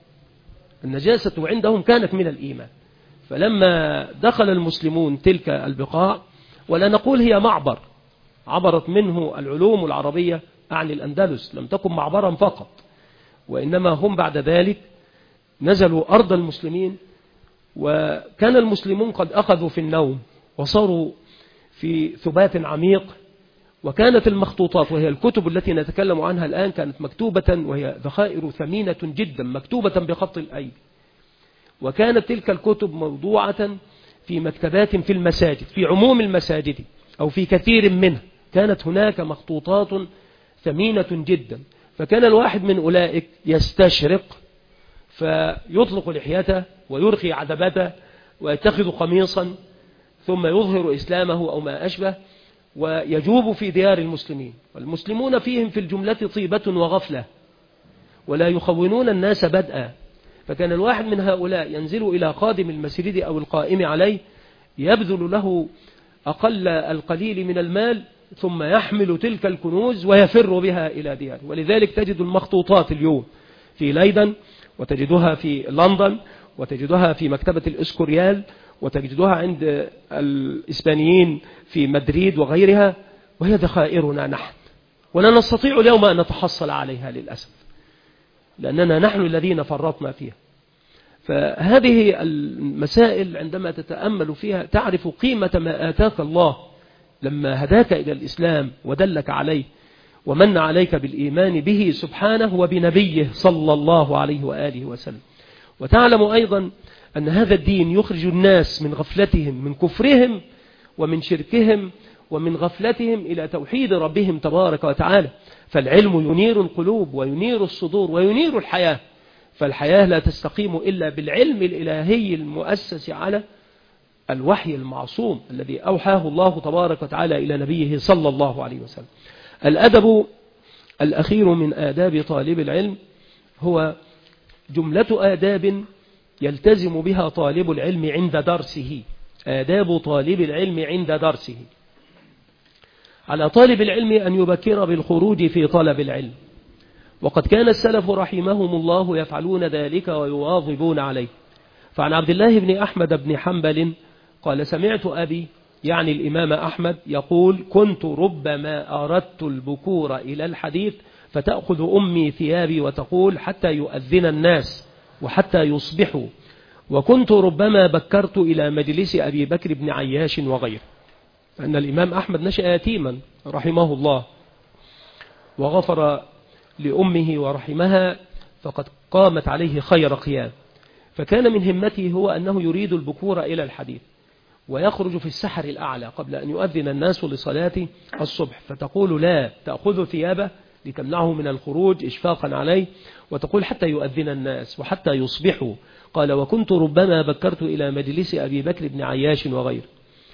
النجاسة عندهم كانت من الإيمان. فلما دخل المسلمون تلك البقاع، ولا نقول هي معبر عبرت منه العلوم العربية عن الأندلس، لم تكن معبرا فقط، وإنما هم بعد ذلك نزلوا أرض المسلمين، وكان المسلمون قد أخذوا في النوم وصاروا في ثبات عميق. وكانت المخطوطات وهي الكتب التي نتكلم عنها الآن كانت مكتوبة، وهي ذخائر ثمينة جدا مكتوبة بخط الأيدي. وكانت تلك الكتب موضوعة في مكتبات في المساجد، في عموم المساجد أو في كثير منها كانت هناك مخطوطات ثمينة جدا. فكان الواحد من أولئك يستشرق فيطلق لحيته ويرخي عدبته ويتخذ قميصا ثم يظهر إسلامه أو ما أشبه، ويجوب في ديار المسلمين، والمسلمون فيهم في الجملة طيبة وغفلة ولا يخونون الناس بدءا. فكان الواحد من هؤلاء ينزل إلى خادم المسجد أو القائم عليه يبذل له أقل القليل من المال، ثم يحمل تلك الكنوز ويفر بها إلى دياره. ولذلك تجد المخطوطات اليوم في ليدن، وتجدها في لندن، وتجدها في مكتبة الإسكوريال، وتجدها عند الإسبانيين في مدريد وغيرها، وهي ذخائرنا نحن، ولا نستطيع اليوم أن نتحصل عليها للأسف، لأننا نحن الذين فرطنا فيها. فهذه المسائل عندما تتأمل فيها تعرف قيمة ما آتاك الله لما هداك إلى الإسلام ودلك عليه ومن عليك بالإيمان به سبحانه وبنبيه صلى الله عليه وآله وسلم. وتعلم أيضا أن هذا الدين يخرج الناس من غفلتهم، من كفرهم ومن شركهم ومن غفلتهم إلى توحيد ربهم تبارك وتعالى. فالعلم ينير القلوب وينير الصدور وينير الحياة، فالحياة لا تستقيم إلا بالعلم الإلهي المؤسس على الوحي المعصوم الذي أوحاه الله تبارك وتعالى إلى نبيه صلى الله عليه وسلم. الأدب الأخير من آداب طالب العلم هو جملة آداب يلتزم بها طالب العلم عند درسه. آداب طالب العلم عند درسه: على طالب العلم أن يبكر بالخروج في طلب العلم، وقد كان السلف رحمهم الله يفعلون ذلك ويواظبون عليه. فعن عبد الله بن أحمد بن حنبل قال: سمعت أبي، يعني الإمام أحمد، يقول: كنت ربما أردت البكور إلى الحديث فتأخذ أمي ثيابي وتقول حتى يؤذن الناس وحتى يصبحوا، وكنت ربما بكرت إلى مجلس أبي بكر بن عياش وغيره. أن الإمام أحمد نشأ يتيما رحمه الله، وغفر لأمه ورحمها، فقد قامت عليه خير قيام. فكان من همته هو أنه يريد البكور إلى الحديث، ويخرج في السحر الأعلى قبل أن يؤذن الناس لصلاة الصبح، فتقول لا، تأخذ ثيابه لتمنعه من الخروج إشفاقا عليه، وتقول حتى يؤذن الناس وحتى يصبحوا. قال: وكنت ربما بكرت إلى مجلس أبي بكر بن عياش وغيره.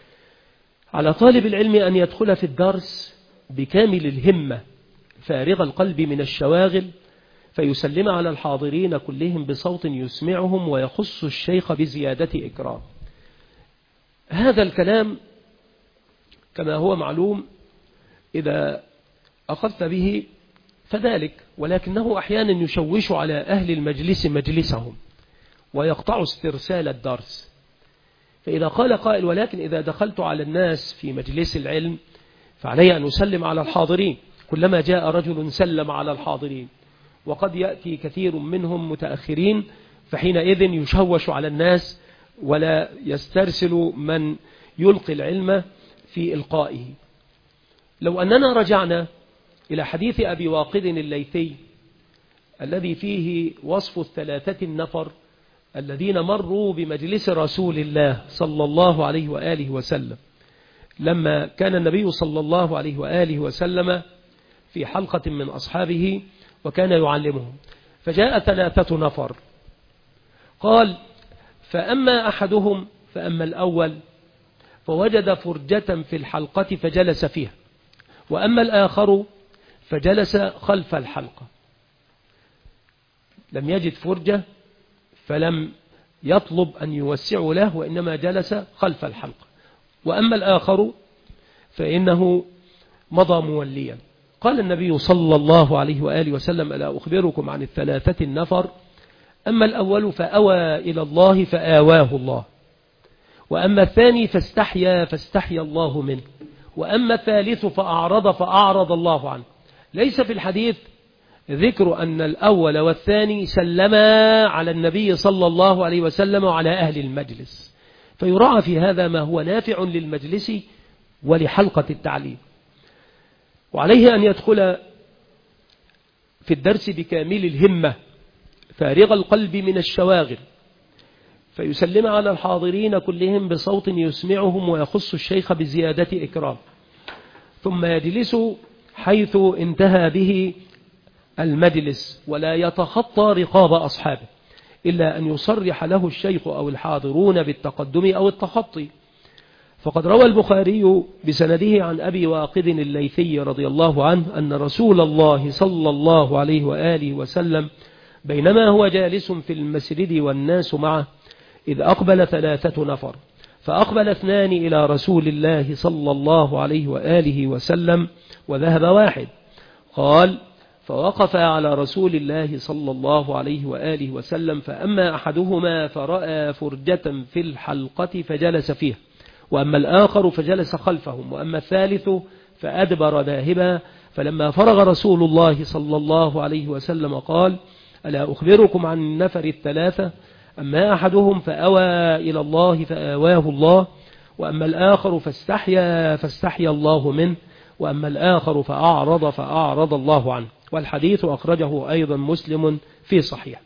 على طالب العلم أن يدخل في الدرس بكامل الهمة فارغ القلب من الشواغل، فيسلم على الحاضرين كلهم بصوت يسمعهم، ويخص الشيخ بزيادة إكرام. هذا الكلام كما هو معلوم إذا أخذت به فذلك، ولكنه أحيانا يشوش على أهل المجلس مجلسهم ويقطع استرسال الدرس. فإذا قال قائل: ولكن إذا دخلت على الناس في مجلس العلم فعلي أن أسلم على الحاضرين، كلما جاء رجل سلم على الحاضرين، وقد يأتي كثير منهم متأخرين، فحينئذ يشوش على الناس ولا يسترسل من يلقي العلم في إلقائه. لو أننا رجعنا إلى حديث أبي واقد الليثي الذي فيه وصف الثلاثة النفر الذين مروا بمجلس رسول الله صلى الله عليه وآله وسلم، لما كان النبي صلى الله عليه وآله وسلم في حلقة من أصحابه وكان يعلمهم، فجاء ثلاثة نفر. قال: فأما أحدهم، فأما الأول فوجد فرجة في الحلقة فجلس فيها، وأما الآخر فجلس خلف الحلقة. لم يجد فرجة فلم يطلب أن يوسعوا له، وإنما جلس خلف الحلقة. وأما الآخر فإنه مضى موليا. قال النبي صلى الله عليه وآله وسلم: ألا أخبركم عن الثلاثة النفر؟ أما الأول فأوى إلى الله فآواه الله، وأما الثاني فاستحيا فاستحيا الله منه، وأما الثالث فأعرض فأعرض الله عنه. ليس في الحديث ذكر أن الأول والثاني سلما على النبي صلى الله عليه وسلم وعلى أهل المجلس، فيراعى في هذا ما هو نافع للمجلس ولحلقة التعليم. وعليه أن يدخل في الدرس بكامل الهمة فارغ القلب من الشواغل، فيسلم على الحاضرين كلهم بصوت يسمعهم، ويخص الشيخ بزيادة إكرام، ثم يجلس حيث انتهى به المجلس، ولا يتخطى رقاب أصحابه إلا أن يصرح له الشيخ أو الحاضرون بالتقدم أو التخطي. فقد روى البخاري بسنده عن أبي واقد الليثي رضي الله عنه أن رسول الله صلى الله عليه وآله وسلم بينما هو جالس في المسجد والناس معه إذ أقبل ثلاثة نفر، فأقبل اثنان إلى رسول الله صلى الله عليه وآله وسلم وذهب واحد. قال: فوقف على رسول الله صلى الله عليه وآله وسلم، فأما أحدهما فرأى فرجة في الحلقة فجلس فيها، وأما الآخر فجلس خلفهم، وأما الثالث فأدبر ذاهبا. فلما فرغ رسول الله صلى الله عليه وسلم قال: ألا أخبركم عن النفر الثلاثة؟ أما أحدهم فأوى إلى الله فآواه الله، وأما الآخر فاستحيا فاستحيا الله منه، وأما الآخر فأعرض فأعرض الله عنه. والحديث أخرجه أيضا مسلم في صحيح.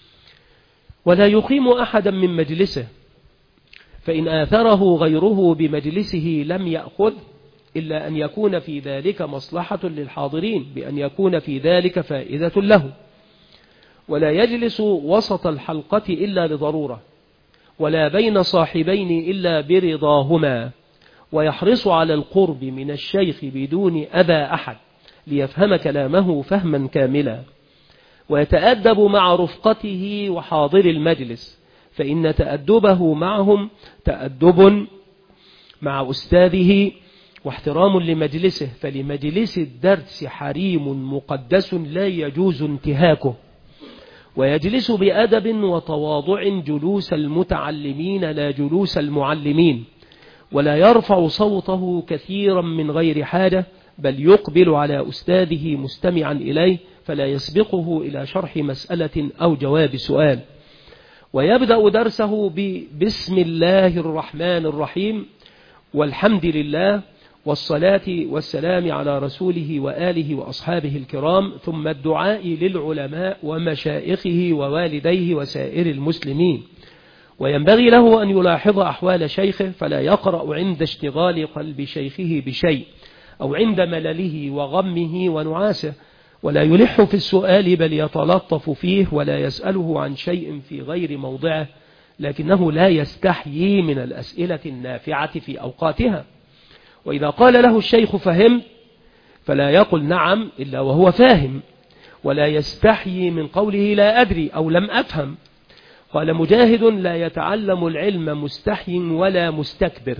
ولا يقيم أحدا من مجلسه، فإن آثره غيره بمجلسه لم يأخذ، إلا أن يكون في ذلك مصلحة للحاضرين، بأن يكون في ذلك فائدة له. ولا يجلس وسط الحلقة إلا لضرورة، ولا بين صاحبين إلا برضاهما، ويحرص على القرب من الشيخ بدون أذى أحد ليفهم كلامه فهما كاملا، ويتأدب مع رفقته وحاضر المجلس، فإن تأدبه معهم تأدب مع أستاذه واحترام لمجلسه، فلمجلس الدرس حريم مقدس لا يجوز انتهاكه، ويجلس بأدب وتواضع جلوس المتعلمين لا جلوس المعلمين، ولا يرفع صوته كثيرا من غير حاجة، بل يقبل على أستاذه مستمعا إليه، فلا يسبقه إلى شرح مسألة أو جواب سؤال. ويبدأ درسه بسم الله الرحمن الرحيم والحمد لله والصلاة والسلام على رسوله وآله وأصحابه الكرام، ثم الدعاء للعلماء ومشائخه ووالديه وسائر المسلمين. وينبغي له أن يلاحظ أحوال شيخه، فلا يقرأ عند اشتغال قلب شيخه بشيء أو عند ملله وغمه ونعاسه، ولا يلح في السؤال بل يتلطف فيه، ولا يسأله عن شيء في غير موضعه، لكنه لا يستحيي من الأسئلة النافعة في أوقاتها. وإذا قال له الشيخ فهمت فلا يقل نعم إلا وهو فاهم، ولا يستحيي من قوله لا أدري أو لم أفهم. قال مجاهد لا يتعلم العلم مستحي ولا مستكبر،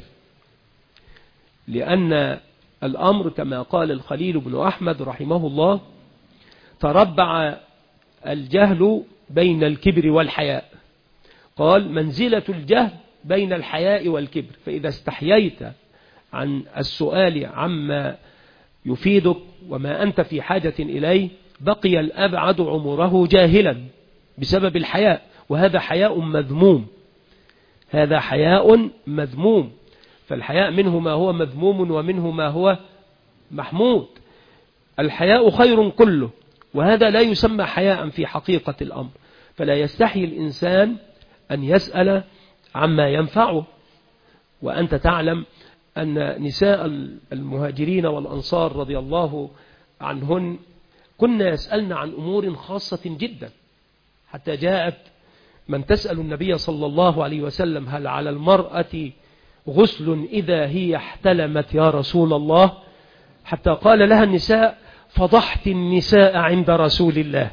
لأن الأمر كما قال الخليل بن أحمد رحمه الله تربع الجهل بين الكبر والحياء. قال منزلة الجهل بين الحياء والكبر، فإذا استحييت عن السؤال عما يفيدك وما أنت في حاجة إليه بقي الأبعد عمره جاهلا بسبب الحياء، وهذا حياء مذموم، هذا حياء مذموم. فالحياء منه ما هو مذموم ومنه ما هو محمود. الحياء خير كله، وهذا لا يسمى حياء في حقيقة الأمر. فلا يستحي الإنسان أن يسأل عما ينفعه. وأنت تعلم أن نساء المهاجرين والأنصار رضي الله عنهن كنا يسألن عن أمور خاصة جدا، حتى جاءت من تسأل النبي صلى الله عليه وسلم هل على المرأة غسل إذا هي احتلمت يا رسول الله؟ حتى قال لها النساء فضحت النساء عند رسول الله.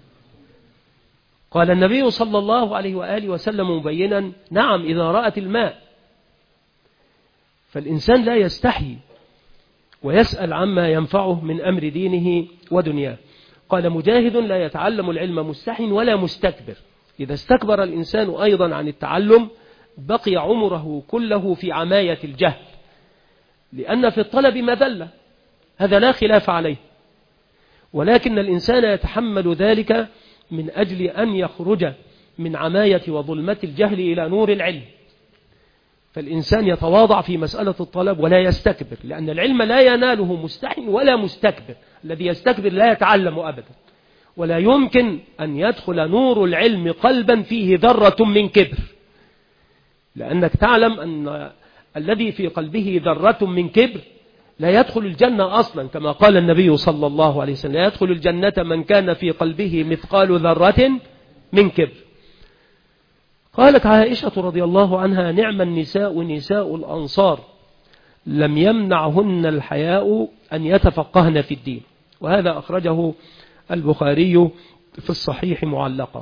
قال النبي صلى الله عليه وآله وسلم مبينا نعم إذا رأت الماء. فالإنسان لا يستحي ويسأل عما ينفعه من أمر دينه ودنياه. قال مجاهد لا يتعلم العلم مستحي ولا مستكبر. إذا استكبر الإنسان أيضا عن التعلم بقي عمره كله في عماية الجهل، لأن في الطلب مذلة، هذا لا خلاف عليه، ولكن الإنسان يتحمل ذلك من أجل أن يخرج من عماية وظلمة الجهل إلى نور العلم. فالإنسان يتواضع في مسألة الطلب ولا يستكبر، لأن العلم لا يناله مستحي ولا مستكبر. الذي يستكبر لا يتعلم أبدا، ولا يمكن أن يدخل نور العلم قلبا فيه ذرة من كبر، لأنك تعلم أن الذي في قلبه ذرة من كبر لا يدخل الجنة أصلا، كما قال النبي صلى الله عليه وسلم لا يدخل الجنة من كان في قلبه مثقال ذرة من كبر. قالت عائشة رضي الله عنها نعم النساء نساء الأنصار لم يمنعهن الحياء أن يتفقهن في الدين. وهذا أخرجه البخاري في الصحيح معلقة.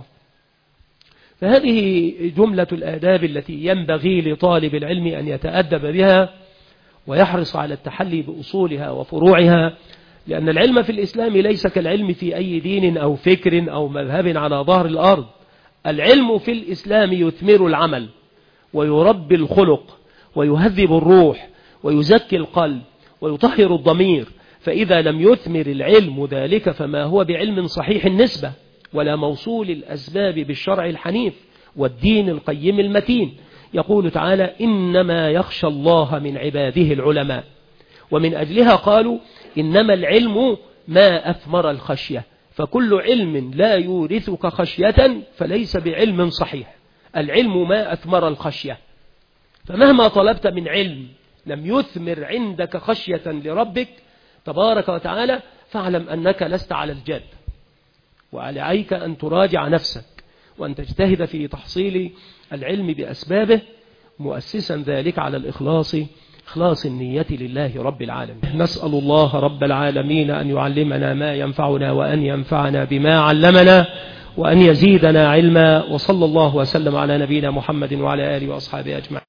فهذه جملة الآداب التي ينبغي لطالب العلم أن يتأدب بها ويحرص على التحلي بأصولها وفروعها، لأن العلم في الإسلام ليس كالعلم في أي دين أو فكر أو مذهب على ظهر الأرض. العلم في الإسلام يثمر العمل ويربي الخلق ويهذب الروح ويزكي القلب ويطهر الضمير. فإذا لم يثمر العلم ذلك فما هو بعلم صحيح النسبة ولا موصول الأسباب بالشرع الحنيف والدين القيم المتين. يقول تعالى إنما يخشى الله من عباده العلماء، ومن أجلها قالوا إنما العلم ما أثمر الخشية، فكل علم لا يورثك خشية فليس بعلم صحيح. العلم ما أثمر الخشية، فمهما طلبت من علم لم يثمر عندك خشية لربك تبارك وتعالى فاعلم أنك لست على الجاد، وعليك أن تراجع نفسك وأن تجتهد في تحصيل العلم بأسبابه، مؤسسا ذلك على الإخلاص، إخلاص النية لله رب العالمين. نسأل الله رب العالمين أن يعلمنا ما ينفعنا، وأن ينفعنا بما علمنا، وأن يزيدنا علما. وصلى الله وسلم على نبينا محمد وعلى آله وأصحابه أجمعين.